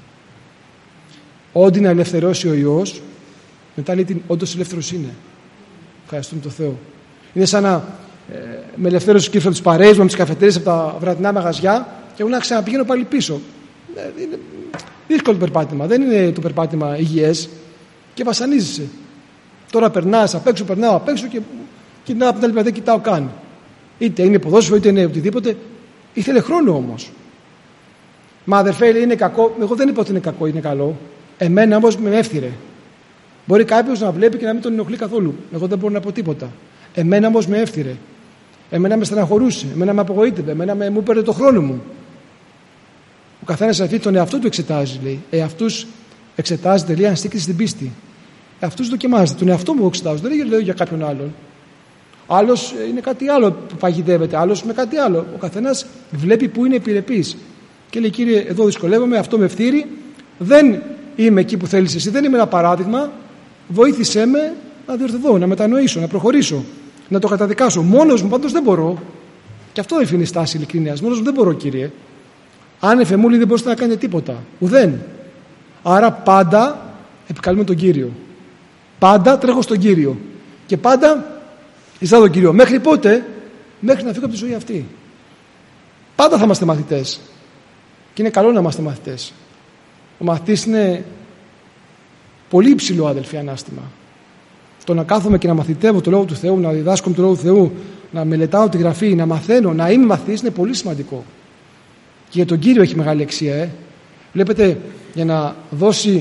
Ό,τι να ελευθερώσει ο Υιός, μετά λέει όντως ελεύθερος είναι. Ευχαριστούμε τον Θεό. Είναι σαν να με ελευθέρωσε ο Κύριος από τις παρέες μου, από τις καφετέρειες, από τα βραδινά μαγαζιά και εγώ να ξαναπηγαίνω πάλι πίσω. Είναι δύσκολο το περπάτημα. Δεν είναι το περπάτημα υγιές και βασανίζεσαι. Τώρα περνάω απ' έξω και κοιτάω από την άλλη πλευρά, δεν κοιτάω καν. Είτε είναι ποδόσφαιρο, είτε είναι οτιδήποτε. Ήθελε χρόνο όμως. Μα αδερφέ, λέει, είναι κακό. Εγώ δεν είπα ότι είναι κακό, είναι καλό. Εμένα όμως με έφθυρε. Μπορεί κάποιος να βλέπει και να μην τον ενοχλεί καθόλου. Εγώ δεν μπορώ να πω τίποτα. Εμένα όμως με έφθυρε. Εμένα με στεναχωρούσε. Εμένα με απογοήτευε. Εμένα μου έπαιρνε το χρόνο μου. Ο καθένας αυτή τον εαυτό του εξετάζει, λέει. Εαυτούς εξετάζεται, λέει, αν στέκεται στην πίστη. Εαυτούς δοκιμάζεται. Τον εαυτό μου εξετάζω. Δεν λέω για κάποιον άλλον. Άλλος είναι κάτι άλλο που παγιδεύεται. Άλλος με κάτι άλλο. Ο καθένας βλέπει που είναι επιρρεπής. Και λέει: Κύριε, εδώ δυσκολεύομαι, αυτό με φθείρει. Δεν είμαι εκεί που θέλεις εσύ. Δεν είμαι ένα παράδειγμα. Βοήθησέ με να διορθωθώ, να μετανοήσω, να προχωρήσω, να το καταδικάσω. Μόνος μου πάντως δεν μπορώ. Και αυτό είναι η στάση ειλικρινίας. Μόνος μου δεν μπορώ, Κύριε. Αν εφεμούλη δεν μπορούσατε να κάνετε τίποτα. Ουδέν. Άρα πάντα επικαλούμε τον Κύριο. Πάντα τρέχω στον Κύριο. Και πάντα ζητάω τον Κύριο. Μέχρι πότε? Μέχρι να φύγω από τη ζωή αυτή. Πάντα θα είμαστε μαθητές. Και είναι καλό να είμαστε μαθητές. Ο μαθητής είναι πολύ υψηλό, αδελφοί, ανάστημα. Το να κάθομαι και να μαθητεύω το Λόγο του Θεού, να διδάσκω το Λόγο του Θεού, να μελετάω τη Γραφή, να μαθαίνω, να είμαι μαθητής είναι πολύ σημαντικό. Και για τον Κύριο έχει μεγάλη αξία. Βλέπετε, για να δώσει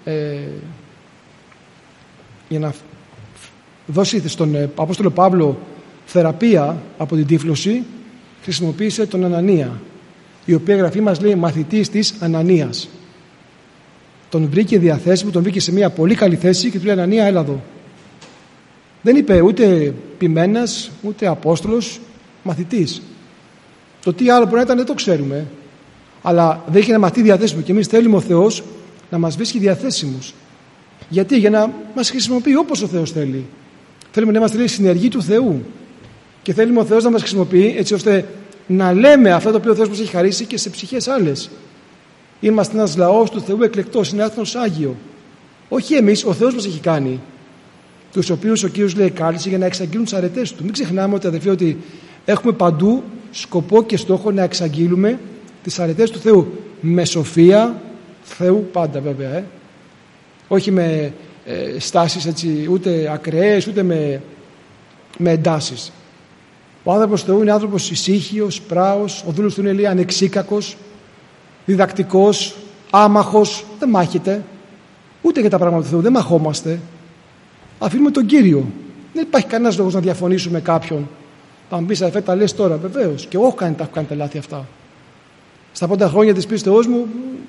στον Απόστολο Παύλο θεραπεία από την τύφλωση, χρησιμοποίησε τον Ανανία, η οποία Γραφή μας λέει μαθητής της Ανανίας. Τον βρήκε διαθέσιμο, τον βρήκε σε μια πολύ καλή θέση και του λέει: Ανανία, έλα εδώ. Δεν είπε ούτε ποιμένας, ούτε Απόστολος, μαθητής. Το τι άλλο μπορεί να ήταν δεν το ξέρουμε, αλλά δεν είχε ένα μαθητή διαθέσιμο και εμείς θέλουμε ο Θεός να μας βρίσκει διαθέσιμους. Γιατί? Για να μας χρησιμοποιεί όπως ο Θεός θέλει. Θέλουμε να είμαστε, λέει, συνεργοί του Θεού και θέλουμε ο Θεός να μας χρησιμοποιεί έτσι ώστε να λέμε αυτό το οποίο ο Θεός μας έχει χαρίσει και σε ψυχές άλλες. Είμαστε ένας λαός του Θεού εκλεκτός, είναι έθνος Άγιο. Όχι εμείς, ο Θεός μας έχει κάνει. Τους οποίους ο Κύριος, λέει, κάλεσε για να εξαγγείλουν τις αρετές Του. Μην ξεχνάμε ότι, αδελφοί, ότι έχουμε παντού σκοπό και στόχο να εξαγγείλουμε τις αρετές του Θεού. Με σοφία Θεού πάντα, βέβαια. Όχι με στάσεις έτσι, ούτε ακραίες, ούτε με εντάσεις. Ο άνθρωπος του Θεού είναι άνθρωπος ησύχιος, πράος. Ο δούλος του είναι, λέει, ανεξίκακος, διδακτικός, άμαχος. Δεν μάχεται. Ούτε για τα πράγματα του Θεού. Δεν μαχόμαστε. Αφήνουμε τον Κύριο. Δεν υπάρχει κανένας λόγος να διαφωνήσουμε με κάποιον. Θα μου πεις, αδερφέ, τα λες τώρα. Βεβαίως. Και εγώ έχω κάνει τα λάθη αυτά. Στα 50 χρόνια της πίστεώς μου.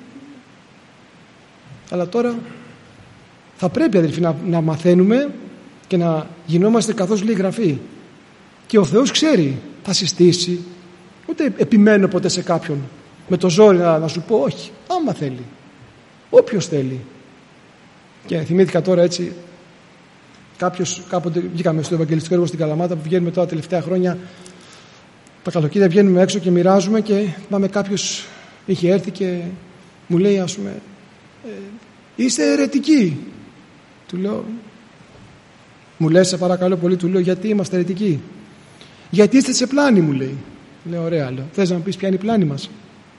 Αλλά τώρα θα πρέπει, αδελφοί, να μαθαίνουμε και να γινόμαστε καθώς λέει η Γραφή. Και ο Θεός ξέρει, θα συστήσει. Ούτε επιμένω ποτέ σε κάποιον με το ζόρι να σου πω, όχι, άμα θέλει. Όποιος θέλει. Και θυμήθηκα τώρα έτσι, κάποτε βγήκαμε στο Ευαγγελιστικό Έργο στην Καλαμάτα που βγαίνουμε τώρα τελευταία χρόνια. Τα καλοκαίρια βγαίνουμε έξω και μοιράζουμε και πάμε, κάποιος είχε έρθει και μου λέει, ας πούμε, είστε αιρετικοί. Του λέω, μου λες, σε παρακαλώ πολύ, του λέω, γιατί είμαστε αιρετικοί? Γιατί είστε σε πλάνη, μου λέει. Λέω, ωραία, λέω. Θες να μου πεις ποια είναι η πλάνη μας?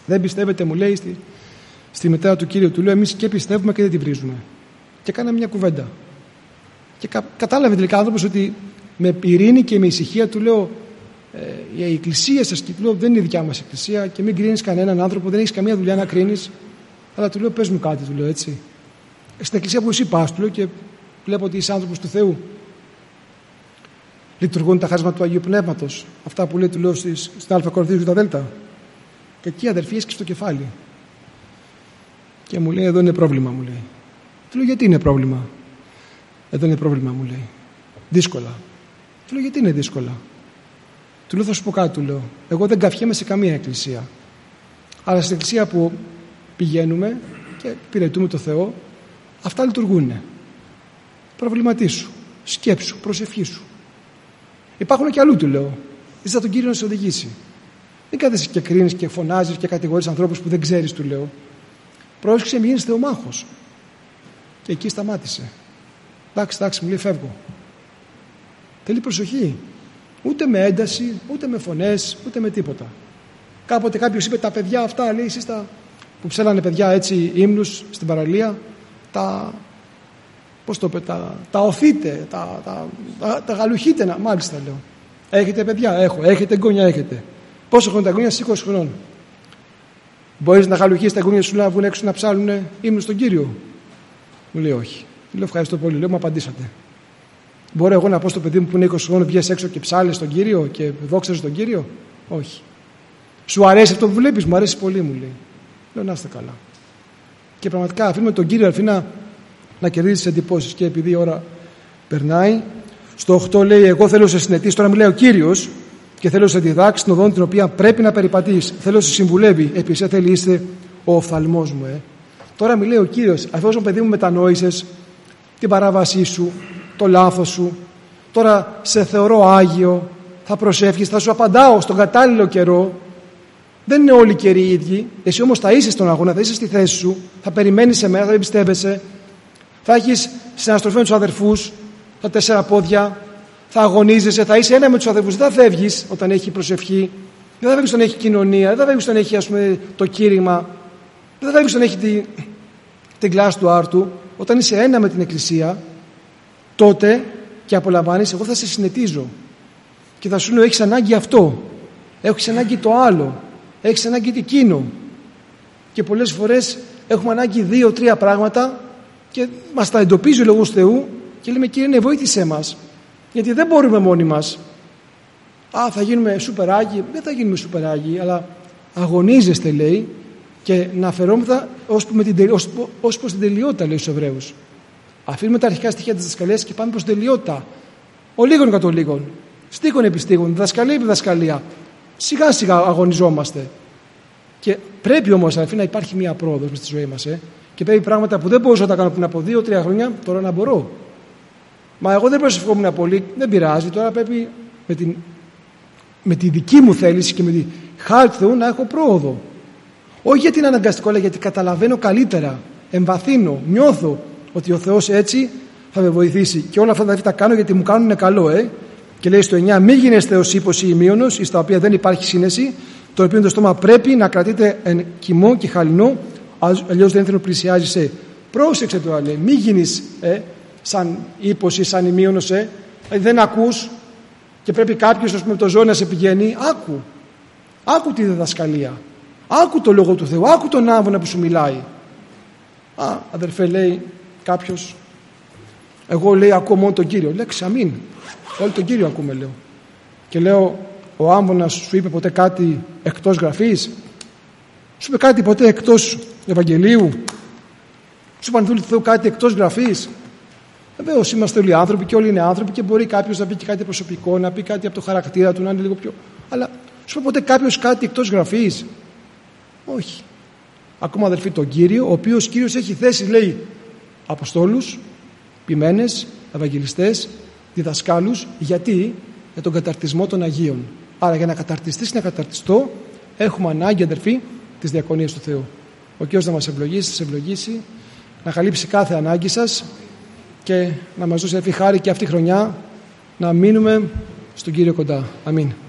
Δεν πιστεύετε, μου λέει, στη μητέρα του Κύριου. Του λέω, εμείς και πιστεύουμε και δεν τη βρίζουμε. Και κάναμε μια κουβέντα. Και κατάλαβε τελικά άνθρωπος ότι με ειρήνη και με ησυχία του λέω, η εκκλησία σας, και του λέω, δεν είναι η δικιά μας εκκλησία και μην κρίνεις κανέναν άνθρωπο, δεν έχεις καμία δουλειά να κρίνεις. Αλλά του λέω, πες μου κάτι, του λέω έτσι. Στην εκκλησία που εσύ πας, του λέω, και βλέπω ότι είσαι άνθρωπος του Θεού. Λειτουργούν τα χάσματα του Αγίου Πνεύματος. Αυτά που λέει, του λέω, στην Α Κορινθίους Β. Και εκεί, αδερφοί, έσκυψε το κεφάλι. Και μου λέει, εδώ είναι πρόβλημα, μου λέει. Του λέω, γιατί είναι πρόβλημα? Εδώ είναι πρόβλημα, μου λέει. Δύσκολα. Του λέω, γιατί είναι δύσκολα? Του λέω, θα σου πω κάτι, του λέω. Εγώ δεν καφιέμαι σε καμία εκκλησία. Αλλά στην εκκλησία που πηγαίνουμε και υπηρετούμε το Θεό, αυτά λειτουργούν. Προβληματίσου, σκέψου, προσευχήσου. Υπάρχουν και αλλού, του λέω. Ζητά τον Κύριο να σε οδηγήσει. Μην κάθεσαι και κρίνεις και φωνάζεις και κατηγορείς ανθρώπους που δεν ξέρεις, του λέω. Πρόσεξε, μην γίνεις θεομάχος. Και εκεί σταμάτησε. Εντάξει, μου λέει, φεύγω. Θέλει προσοχή. Ούτε με ένταση, ούτε με φωνές, ούτε με τίποτα. Κάποτε κάποιος είπε, τα παιδιά αυτά, λέει, εσείς που ψέλανε παιδιά έτσι ύμνους στην παραλία, τα οθείτε, τα γαλουχείτε, μάλιστα, λέω. Έχετε παιδιά? Έχω. Έχετε εγγόνια? Έχετε. Πόσο χρόνο τα εγγόνια? 20 χρόνων. Μπορείς να γαλουχίσεις τα εγγόνια σου να βγουν έξω να ψάλουν ύμνους στον Κύριο? Μου λέει, όχι. Του λέω, ευχαριστώ πολύ. Λέω, μου απαντήσατε. Μπορώ εγώ να πω στο παιδί μου που είναι 20 χρόνων, βγες έξω και ψάλες στον Κύριο και δόξαζες τον Κύριο? Όχι. Σου αρέσει αυτό που βλέπεις? Μου αρέσει πολύ, μου λέει. Λέω, να είστε καλά. Και πραγματικά αφήνουμε τον Κύριο, Αλφίνα, να κερδίσει τις εντυπώσεις. Και επειδή η ώρα περνάει, στο 8 λέει, εγώ θέλω σε συνετήσεις. Τώρα μιλάει ο Κύριος και θέλω σε διδάξει την οδόν την οποία πρέπει να περιπατείς. Θέλω σε συμβουλεύει, επειδή σε θέλει είστε ο οφθαλμός μου. Τώρα μιλάει ο Κύριος, αφού παιδί μου μετανόησες την παράβασή σου, το λάθος σου, τώρα σε θεωρώ Άγιο, θα προσεύχεις, θα σου απαντάω στον κατάλληλο καιρό. Δεν είναι όλοι οι καιροί οι ίδιοι. Εσύ όμως θα είσαι στον αγώνα, θα είσαι στη θέση σου, θα περιμένεις σε μένα, θα εμπιστεύεσαι, θα έχεις συναστροφή με τους αδερφούς, τα 4 πόδια, θα αγωνίζεσαι, θα είσαι ένα με τους αδερφούς. Δεν θα φεύγεις όταν έχει προσευχή, δεν θα φεύγεις όταν έχει κοινωνία, δεν θα φεύγεις όταν έχει, ας πούμε, το κήρυγμα, δεν θα φεύγεις όταν έχει την κλάση του άρτου. Όταν είσαι ένα με την Εκκλησία, τότε και απολαμβάνεις, εγώ θα σε συνετίζω και θα σου λέω, έχεις ανάγκη αυτό, έχεις ανάγκη το άλλο, έχεις ανάγκη εκείνο. Και πολλές φορές έχουμε ανάγκη 2-3 πράγματα και μας τα εντοπίζει ο Λόγος Θεού και λέμε, Κύριε, ναι, βοήθησέ μας, γιατί δεν μπορούμε μόνοι μας. Θα γίνουμε σούπερ άγιοι? Δεν θα γίνουμε σούπερ άγιοι, αλλά αγωνίζεστε, λέει, και να φερόμεθα ως προς την τελειότητα, λέει στους Εβραίους. Αφήνουμε τα αρχικά στοιχεία της διδασκαλίας και πάμε προς την τελειότητα. Ο λίγον κατ' ο λίγον, στίχον επί στίχον, διδασκαλία επί διδασκαλία. Σιγά σιγά αγωνιζόμαστε. Και πρέπει όμως, να υπάρχει μια πρόοδος στη ζωή μας. Και πρέπει πράγματα που δεν μπορούσα να τα κάνω πριν από 2-3 χρόνια, τώρα να μπορώ. Μα εγώ δεν προσευχόμουν πολύ, δεν πειράζει. Τώρα πρέπει με τη δική μου θέληση και με τη χάρη του Θεού να έχω πρόοδο. Όχι γιατί είναι αναγκαστικό, αλλά γιατί καταλαβαίνω καλύτερα, εμβαθύνω, νιώθω ότι ο Θεός έτσι θα με βοηθήσει. Και όλα αυτά τα κάνω γιατί μου κάνουν καλό. Και λέει στο 9, μη γίνεστε ως ύπος ή ημίωνος, εις τα οποία δεν υπάρχει σύνεση, το οποίο το στόμα πρέπει να κρατείτε εν κοιμό και χαλινό, αλλιώς δεν θέλω πλησιάζει σε. Πρόσεξε τώρα, λέει, μη γίνεις σαν ύπος ή σαν ημίωνος, δηλαδή δεν ακούς και πρέπει κάποιος, ας πούμε, το ζώο να σε πηγαίνει. Άκου τη διδασκαλία, άκου το Λόγο του Θεού, άκου τον άμβονα που σου μιλάει. Αδερφέ, λέει κάποιος, εγώ, λέει, ακούω μόνο τον Κύριο. Λέξη, αμήν. Όλοι τον Κύριο ακούμε, λέω. Και λέω, ο άμβονας σου είπε ποτέ κάτι εκτός γραφής? Σου είπε κάτι ποτέ εκτός Ευαγγελίου? Σου είπαν του Θεού κάτι εκτός γραφής? Βεβαίως είμαστε όλοι άνθρωποι και όλοι είναι άνθρωποι και μπορεί κάποιος να πει και κάτι προσωπικό, να πει κάτι από το χαρακτήρα του, να είναι λίγο πιο. Αλλά σου είπε ποτέ κάποιος κάτι εκτός γραφής? Όχι. Ακόμα, αδελφοί, τον Κύριο, ο οποίος Κύριος έχει θέσει, λέει, αποστόλους, ποιμένες, ευαγγελιστές, διδασκάλους. Γιατί? Για τον καταρτισμό των Αγίων. Άρα για να καταρτιστείς, να καταρτιστώ, έχουμε ανάγκη, αδερφοί, της διακονίας του Θεού. Ο Κύριος να μας ευλογήσει, σας ευλογήσει, να καλύψει κάθε ανάγκη σας και να μας δώσει, αδερφοί, χάρη και αυτή η χρονιά να μείνουμε στον Κύριο κοντά. Αμήν.